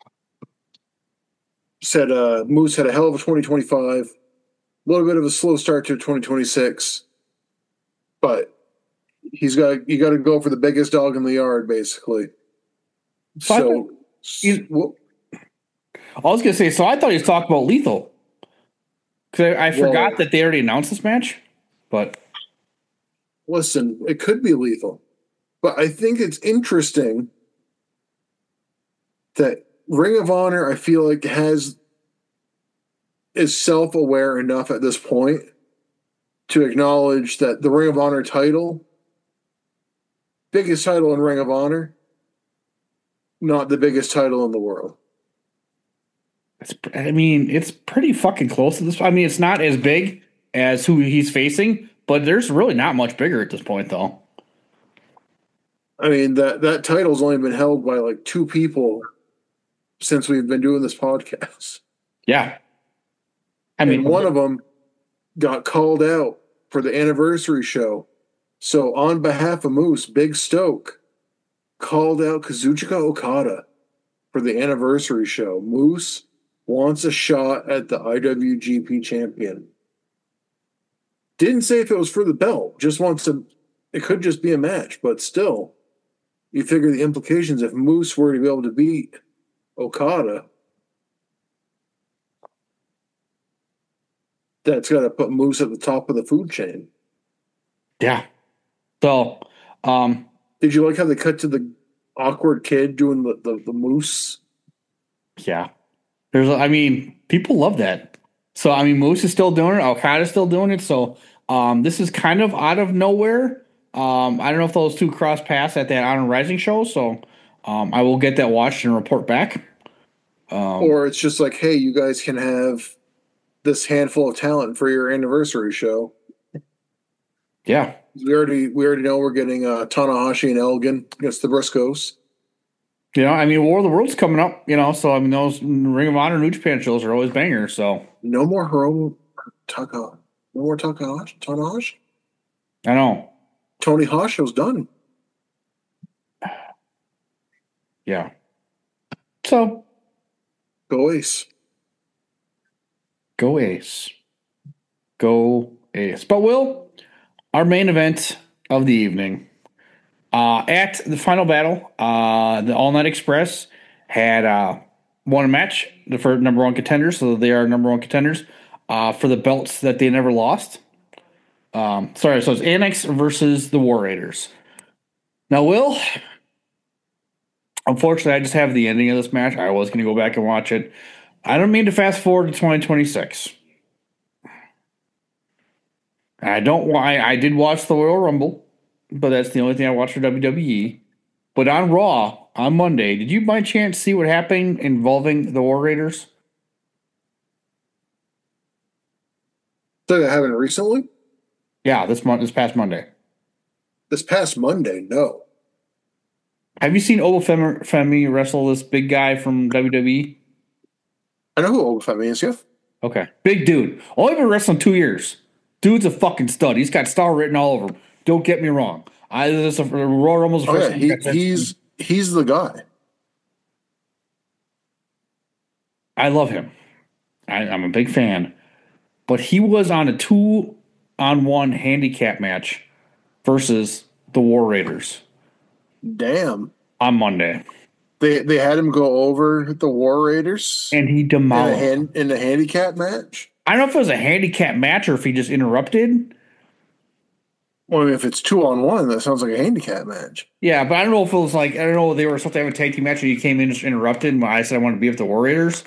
Said Moose had a hell of a 2025, a little bit of a slow start to 2026, but you got to go for the biggest dog in the yard, basically. So I was gonna say, so I thought he was talking about Lethal, because I forgot that they already announced this match. But listen, it could be Lethal, but I think it's interesting that Ring of Honor, I feel like, is self-aware enough at this point to acknowledge that the Ring of Honor title, biggest title in Ring of Honor, not the biggest title in the world. It's pretty fucking close to this. I mean, it's not as big as who he's facing, but there's really not much bigger at this point, though. I mean, that title's only been held by like two people since we've been doing this podcast. Yeah. And one of them got called out for the anniversary show. So on behalf of Moose, Big Stoke called out Kazuchika Okada for the anniversary show. Moose wants a shot at the IWGP champion. Didn't say if it was for the belt, just wants to, it could just be a match, but still, you figure the implications if Moose were to be able to beat Okada, that's got to put Moose at the top of the food chain. Yeah. So, did you like how they cut to the awkward kid doing the Moose? Yeah. People love that. So, Moose is still doing it. Okada's still doing it. So, this is kind of out of nowhere. I don't know if those two cross paths at that Honor Rising show. So, I will get that watched and report back. Or it's just like, hey, you guys can have this handful of talent for your anniversary show. Yeah. We already know we're getting Tanahashi and Elgin against the Briscoes. War of the World's coming up, so those Ring of Honor New Japan shows are always bangers, so. No more Hiromu Tanahashi. No more Tanahashi. I know. Tony Hasho's done. Yeah. So. Go Ace. Go Ace. Go Ace. But Will, our main event of the evening, at the final battle, the All Night Express had won a match for number one contenders, so they are number one contenders for the belts that they never lost. So it's Annex versus the War Raiders. Now, Will, unfortunately, I just have the ending of this match. I was going to go back and watch it. I don't mean to fast forward to 2026. I did watch the Royal Rumble, but that's the only thing I watched for WWE. But on Raw on Monday, did you by chance see what happened involving the War Raiders? So that happened recently? Yeah, this past Monday. This past Monday, no. Have you seen Obafemi wrestle this big guy from WWE? I know who Obafemi is, yeah. Okay. Big dude. Only been wrestling 2 years. Dude's a fucking stud. He's got star written all over him. Don't get me wrong. Royal Rumble's the first time. He's the guy. I love him. I'm a big fan. But he was on a 2-on-1 handicap match versus the War Raiders. Damn. On Monday. They had him go over the War Raiders? And he demolished in a handicap match? I don't know if it was a handicap match or if he just interrupted. Well, if it's 2-on-1, that sounds like a handicap match. Yeah, but I don't know if it was like, I don't know, they were supposed to have a tag team match and he came in and just interrupted when I said I wanted to be with the War Raiders.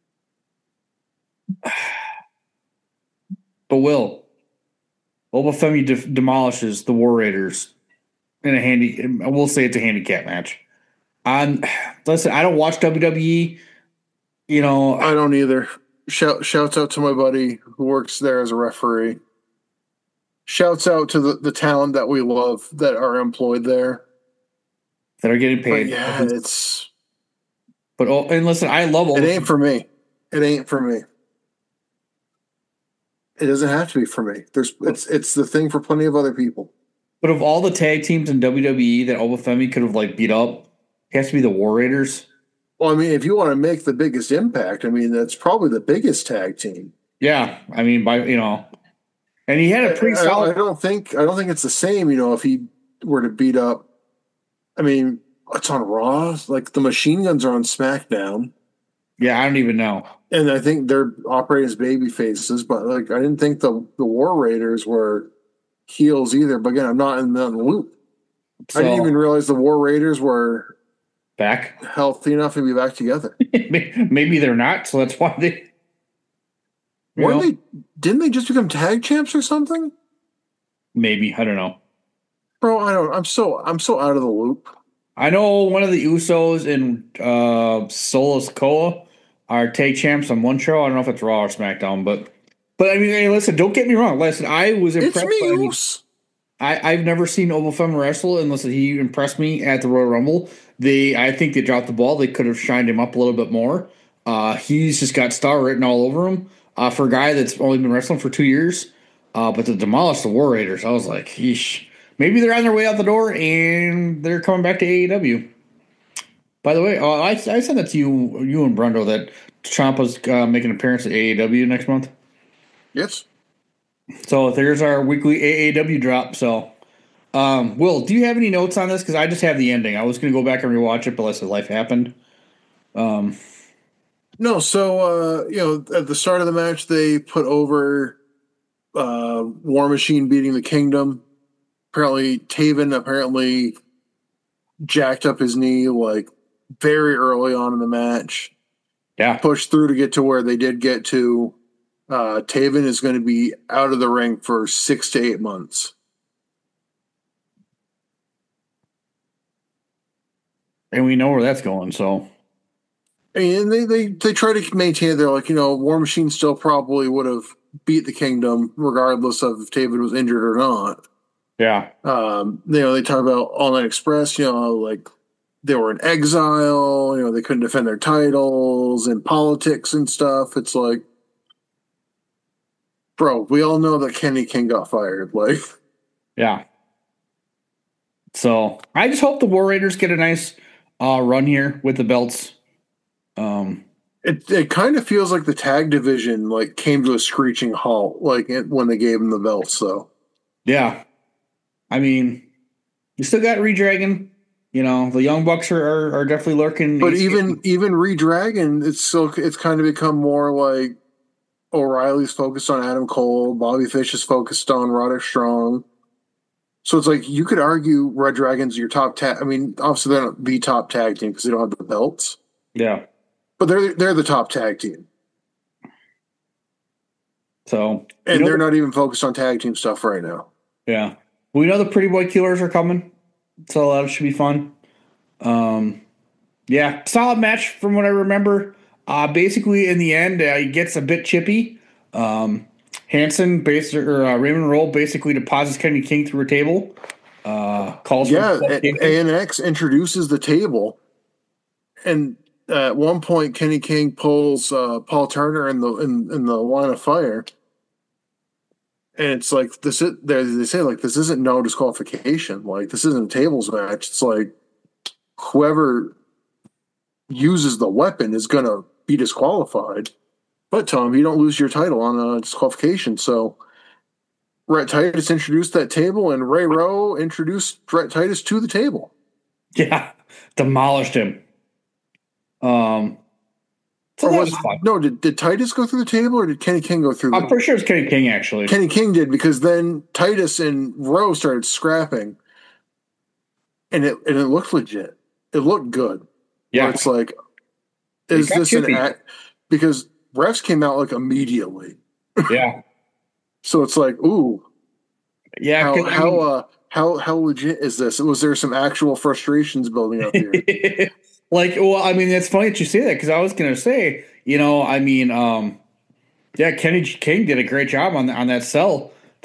But Obafemi demolishes the War Raiders in we'll say it's a handicap match. Listen, I don't watch WWE. I don't either. Shouts out to my buddy who works there as a referee. Shouts out to the talent that we love that are employed there. That are getting paid. But yeah, it's... But and listen, I love it ain't for me. It ain't for me. It doesn't have to be for me. It's the thing for plenty of other people. But of all the tag teams in WWE that Obafemi could have like beat up, it has to be the War Raiders. Well, I mean, if you want to make the biggest impact, I mean, that's probably the biggest tag team. Yeah, I mean, and he had a pretty solid. I don't think it's the same. If he were to beat up, I mean, it's on Raw. Like the Machine Guns are on SmackDown. Yeah, I don't even know. And I think they're operating as baby faces, but like I didn't think the War Raiders were heels either. But again, I'm not in the loop. So, I didn't even realize the War Raiders were back healthy enough to be back together. Maybe they're not, so that's why they. Didn't they just become tag champs or something? Maybe, I don't know. Bro, I don't. I'm so out of the loop. I know one of the Usos and Solo Sikoa are tag champs on one show. I don't know if it's Raw or SmackDown, but I mean, hey, listen, don't get me wrong. Listen, I was impressed. It's me, I've never seen Obafemi wrestle, and listen, he impressed me at the Royal Rumble. I think they dropped the ball. They could have shined him up a little bit more. He's just got star written all over him. For a guy that's only been wrestling for 2 years, but to demolish the War Raiders, I was like, yeesh. Maybe they're on their way out the door and they're coming back to AEW. By the way, I sent that to you and Brundo that Ciampa's making an appearance at AEW next month. Yes. So there's our weekly AEW drop. So, Will, do you have any notes on this? Because I just have the ending. I was going to go back and rewatch it, but listen, life happened. No, so at the start of the match, they put over War Machine beating the Kingdom. Apparently, Taven jacked up his knee like very early on in the match. Yeah, pushed through to get to where they did get to. Taven is going to be out of the ring for 6 to 8 months. And we know where that's going, so. And they try to maintain it. They're like, War Machine still probably would have beat the Kingdom regardless of if Taven was injured or not. Yeah. They talk about All Night Express, like they were in exile, they couldn't defend their titles and politics and stuff. It's like, bro, we all know that Kenny King got fired. Like, yeah. So I just hope the War Raiders get a nice run here with the belts. It kind of feels like the tag division like came to a screeching halt when they gave them the belts. So yeah, I mean, you still got Redragon. The Young Bucks are definitely lurking. But even Redragon, it's kind of become more like O'Reilly's focused on Adam Cole, Bobby Fish is focused on Roderick Strong. So it's like you could argue Red Dragon's your top tag. I mean, obviously they're not the top tag team because they don't have the belts. Yeah. But they're the top tag team. So they're not even focused on tag team stuff right now. Yeah. We know the Pretty Boy Killers are coming. So that should be fun. Yeah, solid match from what I remember. Basically in the end, he gets a bit chippy. Hanson Raymond Roll basically deposits Kenny King through a table. Calls for ANX introduces the table, and at one point Kenny King pulls Paul Turner in the line of fire, and it's like they say like this isn't no disqualification, like this isn't a tables match. It's like whoever uses the weapon is gonna be disqualified. But Tom, you don't lose your title on a disqualification. So Rhett Titus introduced that table, and Ray Rowe introduced Rhett Titus to the table. Yeah, demolished him. So that was fun. No, did Titus go through the table, or did Kenny King go through? I'm pretty sure it's Kenny King, actually. Kenny King did, because then Titus and Rowe started scrapping, and it looked legit. It looked good. Yeah, where it's like, is this an act? Because refs came out like immediately. Yeah. So it's like, ooh. Yeah. How legit is this? Was there some actual frustrations building up here? It's funny that you say that, because I was going to say, Kenny King did a great job on that sell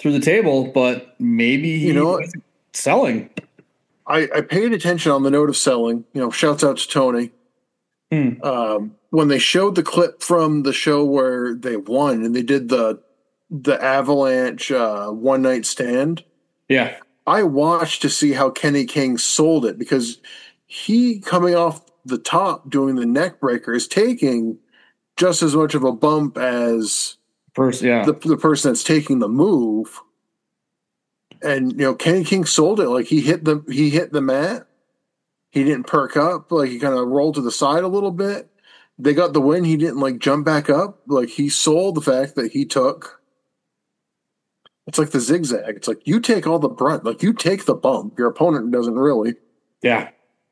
through the table, but maybe he wasn't selling. I paid attention on the note of selling. Shouts out to Tony. When they showed the clip from the show where they won and they did the Avalanche one night stand. Yeah. I watched to see how Kenny King sold it because he coming off the top doing the neck breaker is taking just as much of a bump as the person that's taking the move. And Kenny King sold it like he hit the mat. He didn't perk up, like he kind of rolled to the side a little bit. They got the win. He didn't like jump back up. Like he sold the fact that he took. It's like the zigzag. It's like you take all the brunt. Like you take the bump. Your opponent doesn't really. Yeah.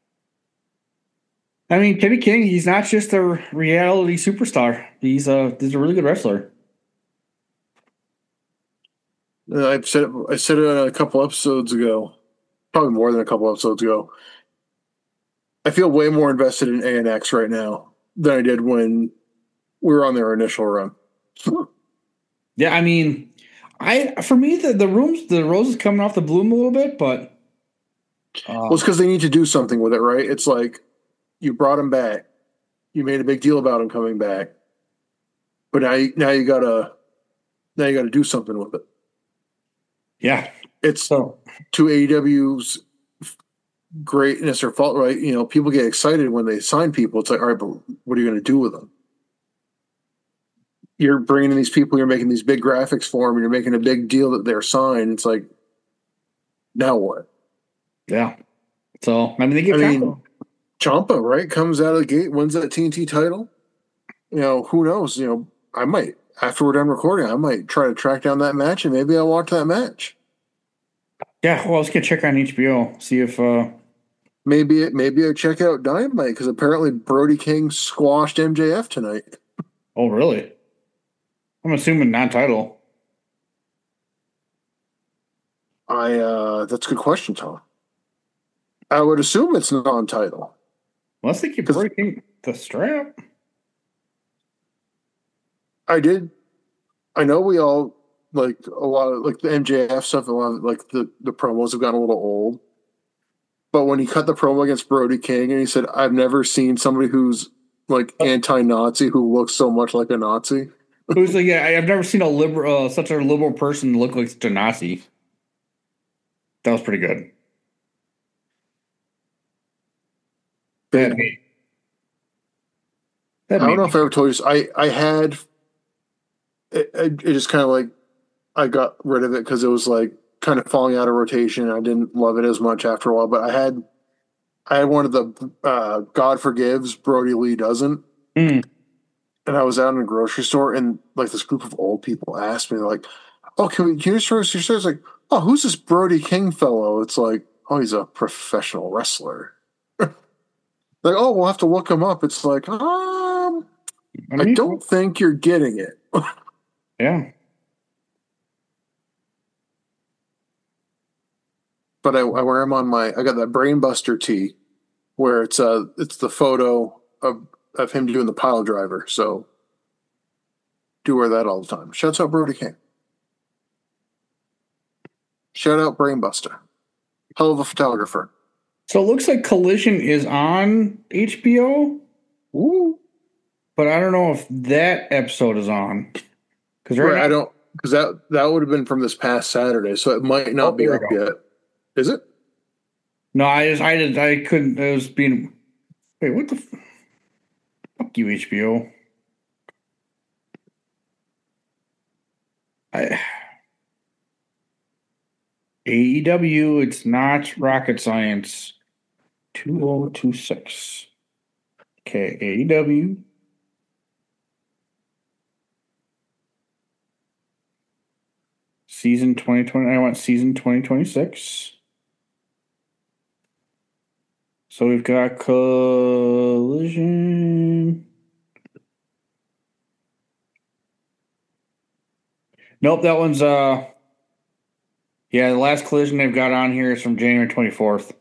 I mean, Kenny King, he's not just a reality superstar. He's a really good wrestler. I said it a couple episodes ago, probably more than a couple episodes ago. I feel way more invested in ANX right now than I did when we were on their initial run. Yeah, I mean, for me the rose is coming off the bloom a little bit, but well, it's because they need to do something with it, right? It's like you brought him back, you made a big deal about him coming back, but now you gotta do something with it. Yeah, it's to AEW's greatness or fault, right? People get excited when they sign people. It's like, all right, but what are you going to do with them? You're bringing in these people, you're making these big graphics for them, and you're making a big deal that they're signed. It's like, now what? Yeah. So, I mean, Ciampa, right, comes out of the gate, wins that TNT title. Who knows? I might, after we're done recording, I might try to track down that match, and maybe I'll watch that match. Yeah, well, let's get check on HBO, see if maybe I check out Dynamite because apparently Brody King squashed MJF tonight. Oh, really? I'm assuming non-title. That's a good question, Tom. I would assume it's non-title. Unless they keep Brody King the strap. I know we all like a lot of like the MJF stuff, a lot of like the promos have gotten a little old. But when he cut the promo against Brody King and he said, I've never seen somebody who's like anti-Nazi who looks so much like a Nazi. Who's like, yeah, I've never seen a liberal, such a liberal person look like such a Nazi. That was pretty good. I don't know if I ever told you this. I had it just kind of like I got rid of it because it was like kind of falling out of rotation. I didn't love it as much after a while, but I had one of the God Forgives, Brody Lee Doesn't. And I was out in a grocery store and like this group of old people asked me, they're like, oh, can you show us your stores? Like, oh, who's this Brody King fellow? It's like, oh, he's a professional wrestler. Like, oh, we'll have to look him up. It's like, I don't think you're getting it. Yeah. But I wear them on I got that Brainbuster tee where it's the photo of him doing the pile driver. So do wear that all the time. Shouts out Brody King. Shout out Brainbuster. Hell of a photographer. So it looks like Collision is on HBO. Ooh. But I don't know if that episode is on. Because that would have been from this past Saturday, so it might not be up yet. Is it? No, I couldn't. It was being. Wait, what the? Fuck you, HBO. AEW, it's not rocket science. 2026. Okay, AEW. Season 2020. I want season 2026. So we've got Collision. Nope, that one's the last Collision they've got on here is from January 24th.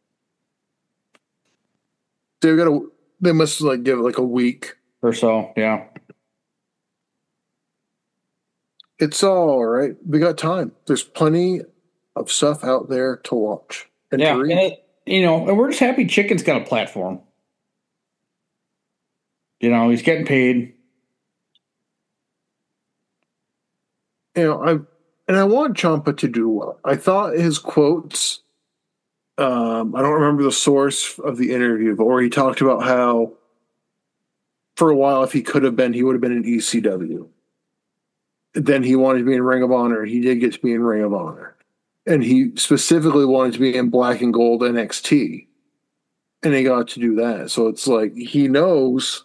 They must give it like a week or so, yeah. It's all right. We got time. There's plenty of stuff out there to watch and to read. And we're just happy Chicken's got a platform. He's getting paid. I want Ciampa to do well. I thought his quotes, I don't remember the source of the interview, but where he talked about how for a while, if he could have been, he would have been in ECW. Then he wanted to be in Ring of Honor. He did get to be in Ring of Honor. And he specifically wanted to be in Black and Gold NXT. And he got to do that. So it's like he knows,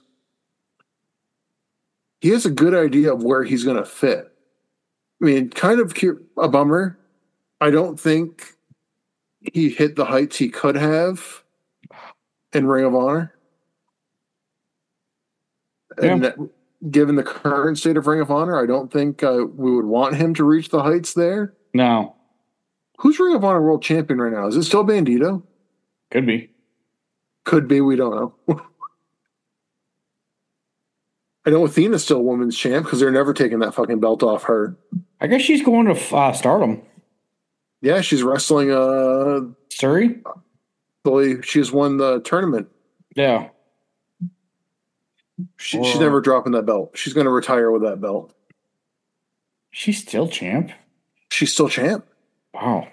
he has a good idea of where he's going to fit. I mean, kind of a bummer. I don't think he hit the heights he could have in Ring of Honor. And given the current state of Ring of Honor, I don't think we would want him to reach the heights there. No. Who's Ring of Honor World Champion right now? Is it still Bandito? Could be. Could be. We don't know. I know Athena's still women's champ because they're never taking that fucking belt off her. I guess she's going to Stardom. Yeah, she's wrestling Surrey? I believe she's won the tournament. Yeah. She's never dropping that belt. She's going to retire with that belt. She's still champ? She's still champ. Wow.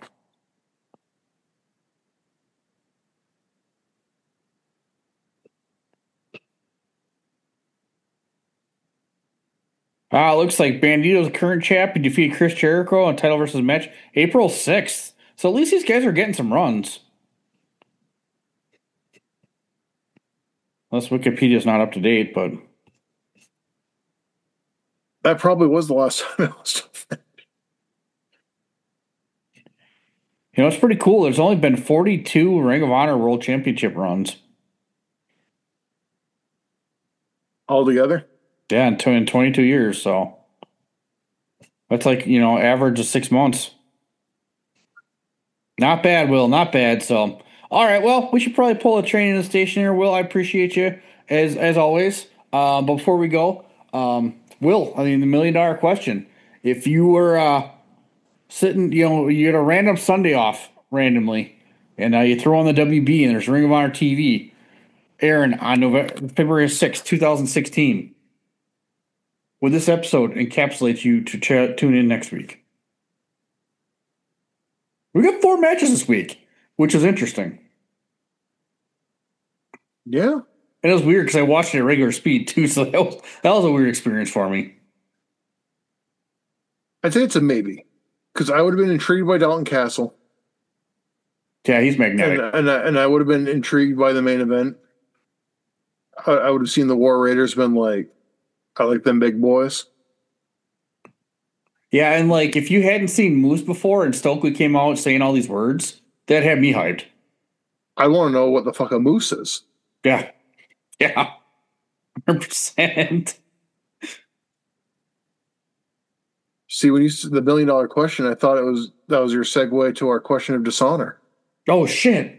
It looks like Bandito's current champ. He defeated Chris Jericho on title versus match April 6th. So at least these guys are getting some runs. Unless Wikipedia's not up to date, but that probably was the last time I was. It's pretty cool. There's only been 42 Ring of Honor World Championship runs. Altogether? Yeah, in 22 years, so that's like, average of 6 months. Not bad, Will, not bad. So, all right, well, we should probably pull a train in the station here, Will. I appreciate you, as always. But before we go, Will, the $1 million question. If you were sitting, you had a random Sunday off randomly, and you throw on the WB, and there's Ring of Honor TV airing on February 6, 2016. Would this episode encapsulate you to tune in next week? We got 4 matches this week, which is interesting. Yeah. And it was weird because I watched it at regular speed too, so that was a weird experience for me. I'd say it's a maybe. Because I would have been intrigued by Dalton Castle. Yeah, he's magnetic. And I would have been intrigued by the main event. I would have seen the War Raiders, been like, I like them big boys. Yeah, and if you hadn't seen Moose before and Stokely came out saying all these words, that had me hyped. I want to know what the fuck a moose is. Yeah. Yeah. 100%. See, when you said the $1 million question, I thought that was your segue to our question of dishonor. Oh shit!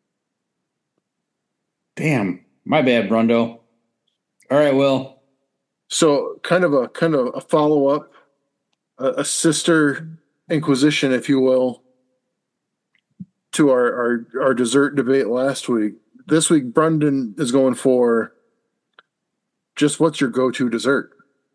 Damn, my bad, Brundo. All right, Will. So, kind of a follow up, a sister inquisition, if you will, to our dessert debate last week. This week, Brendan is going for just what's your go-to dessert.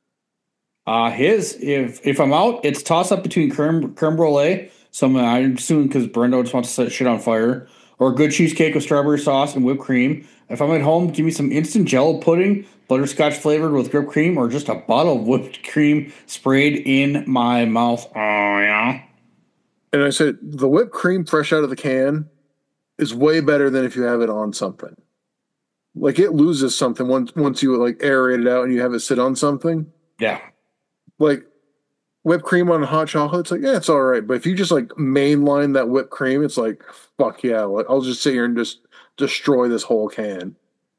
If I'm out, it's toss up between creme brulee. So I'm assuming because Brendo just wants to set shit on fire, or a good cheesecake with strawberry sauce and whipped cream. If I'm at home, give me some instant Jello pudding, butterscotch flavored with whipped cream, or just a bottle of whipped cream sprayed in my mouth. Oh yeah. And I said the whipped cream fresh out of the can is way better than if you have it on something. Like it loses something once you aerate it out and you have it sit on something. Yeah. Like whipped cream on hot chocolate, it's yeah, it's all right. But if you just mainline that whipped cream, it's fuck yeah. I'll just sit here and just destroy this whole can.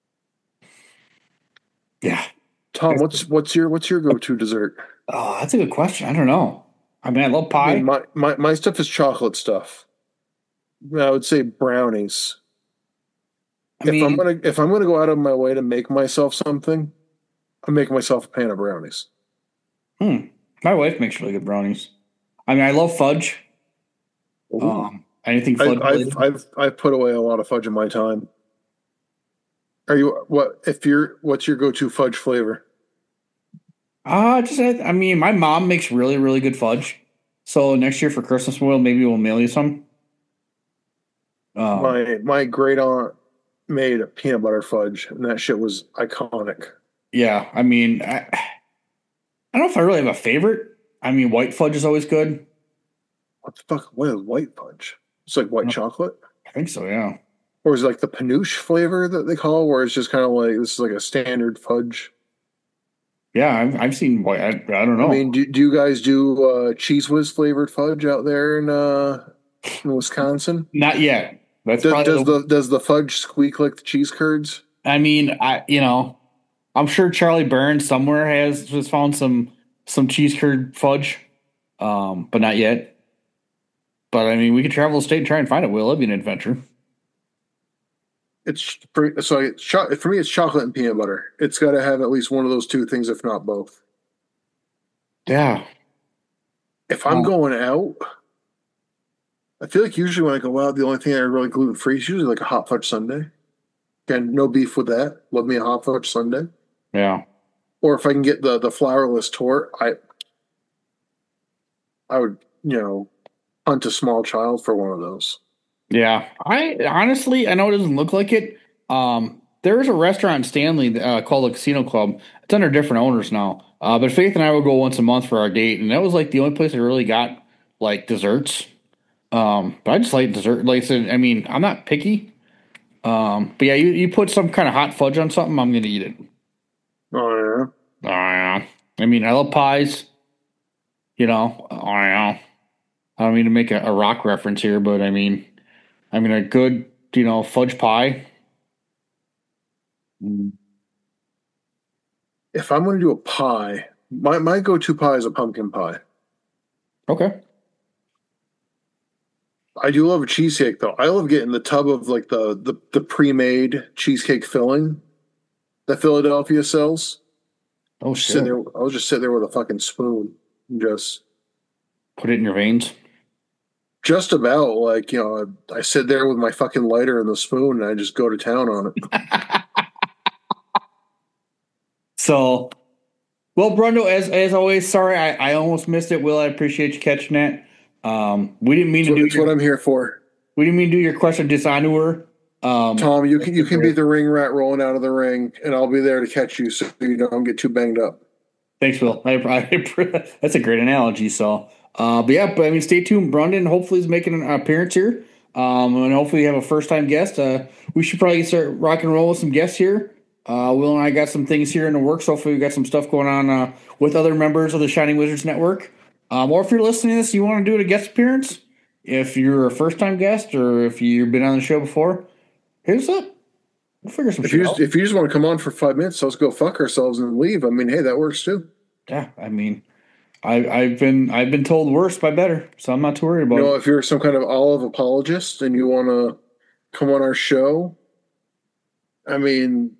Yeah. Tom, what's your go-to dessert? Oh, that's a good question. I don't know. I love pie. I mean, my stuff is chocolate stuff. I would say brownies. If I'm gonna go out of my way to make myself something, I make myself a pan of brownies. My wife makes really good brownies. I mean, I love fudge. Anything fudge related. I've put away a lot of fudge in my time. What's your go-to fudge flavor? I mean, my mom makes really, really good fudge. So next year for Christmas, maybe we'll mail you some. My great aunt made a peanut butter fudge, and that shit was iconic. Yeah, I mean, I don't know if I really have a favorite. I mean, white fudge is always good. What the fuck? What is white fudge? It's like white chocolate? I think so, yeah. Or is it like the panouche flavor that they call, where it's just kind of like, this is like a standard fudge? Yeah, I've seen white. I don't know. I mean, do you guys do Cheese Whiz flavored fudge out there in Wisconsin? Not yet. Does the fudge squeak like the cheese curds? I mean, I'm sure Charlie Burns somewhere has found some cheese curd fudge, but not yet. But I mean, we could travel the state and try and find it. It'd be an adventure. For me, it's chocolate and peanut butter. It's got to have at least one of those two things, if not both. Yeah. If I'm going out, I feel like usually when I go out, the only thing I really gluten free is usually like a hot fudge sundae. Again, no beef with that. Love me a hot fudge sundae. Yeah. Or if I can get the flourless tort, I would, hunt a small child for one of those. Yeah. I honestly know it doesn't look like it. There's a restaurant in Stanley called the Casino Club. It's under different owners now. But Faith and I would go once a month for our date, and that was like the only place I really got like desserts. But I just like dessert. Like I said, I mean, I'm not picky. But yeah, you put some kind of hot fudge on something, I'm gonna eat it. Oh yeah. I mean, I love pies. I don't mean to make a rock reference here, but I mean a good, fudge pie. If I'm going to do a pie, my go-to pie is a pumpkin pie. Okay. I do love a cheesecake, though. I love getting the tub of like the pre-made cheesecake filling that Philadelphia sells. Oh shit! I'll just sit there with a fucking spoon and just put it in your veins. Just about, like, I sit there with my fucking lighter and the spoon, and I just go to town on it. So, well, Brundo, as always, sorry I almost missed it. Will, I appreciate you catching that. We didn't mean to do. That's what I'm here for. We didn't mean to do your question dishonor. Tom, you can be the ring rat rolling out of the ring, and I'll be there to catch you so you don't get too banged up. Thanks, Will. That's a great analogy. So. But I mean, stay tuned. Brandon hopefully is making an appearance here. And hopefully you have a first-time guest. We should probably start rock and roll with some guests here. Will and I got some things here in the works. Hopefully we got some stuff going on with other members of the Shining Wizards Network. Or if you're listening to this, you want to do a guest appearance, if you're a first-time guest or if you've been on the show before, hit us up. We'll figure some shit out. If you just want to come on for 5 minutes, let's go fuck ourselves and leave. I mean, hey, that works too. Yeah, I mean... I've been told worse by better, so I'm not too worried about it. If you're some kind of olive apologist and you want to come on our show, I mean,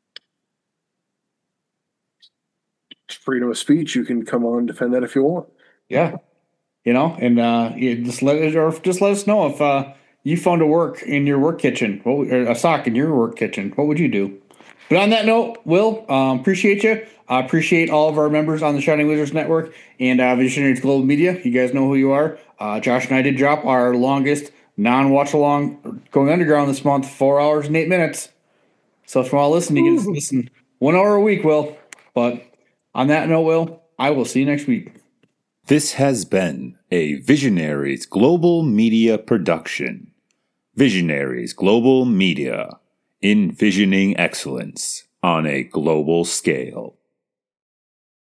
it's freedom of speech. You can come on and defend that if you want. Yeah, and just let us know if you found a sock in your work kitchen. What would you do? But on that note, Will, appreciate you. I appreciate all of our members on the Shining Wizards Network and Visionaries Global Media. You guys know who you are. Josh and I did drop our longest non-watch-along going underground this month, 4 hours and 8 minutes. So if you want to listen, you can listen 1 hour a week, Will. But on that note, Will, I will see you next week. This has been a Visionaries Global Media production. Visionaries Global Media, envisioning excellence on a global scale.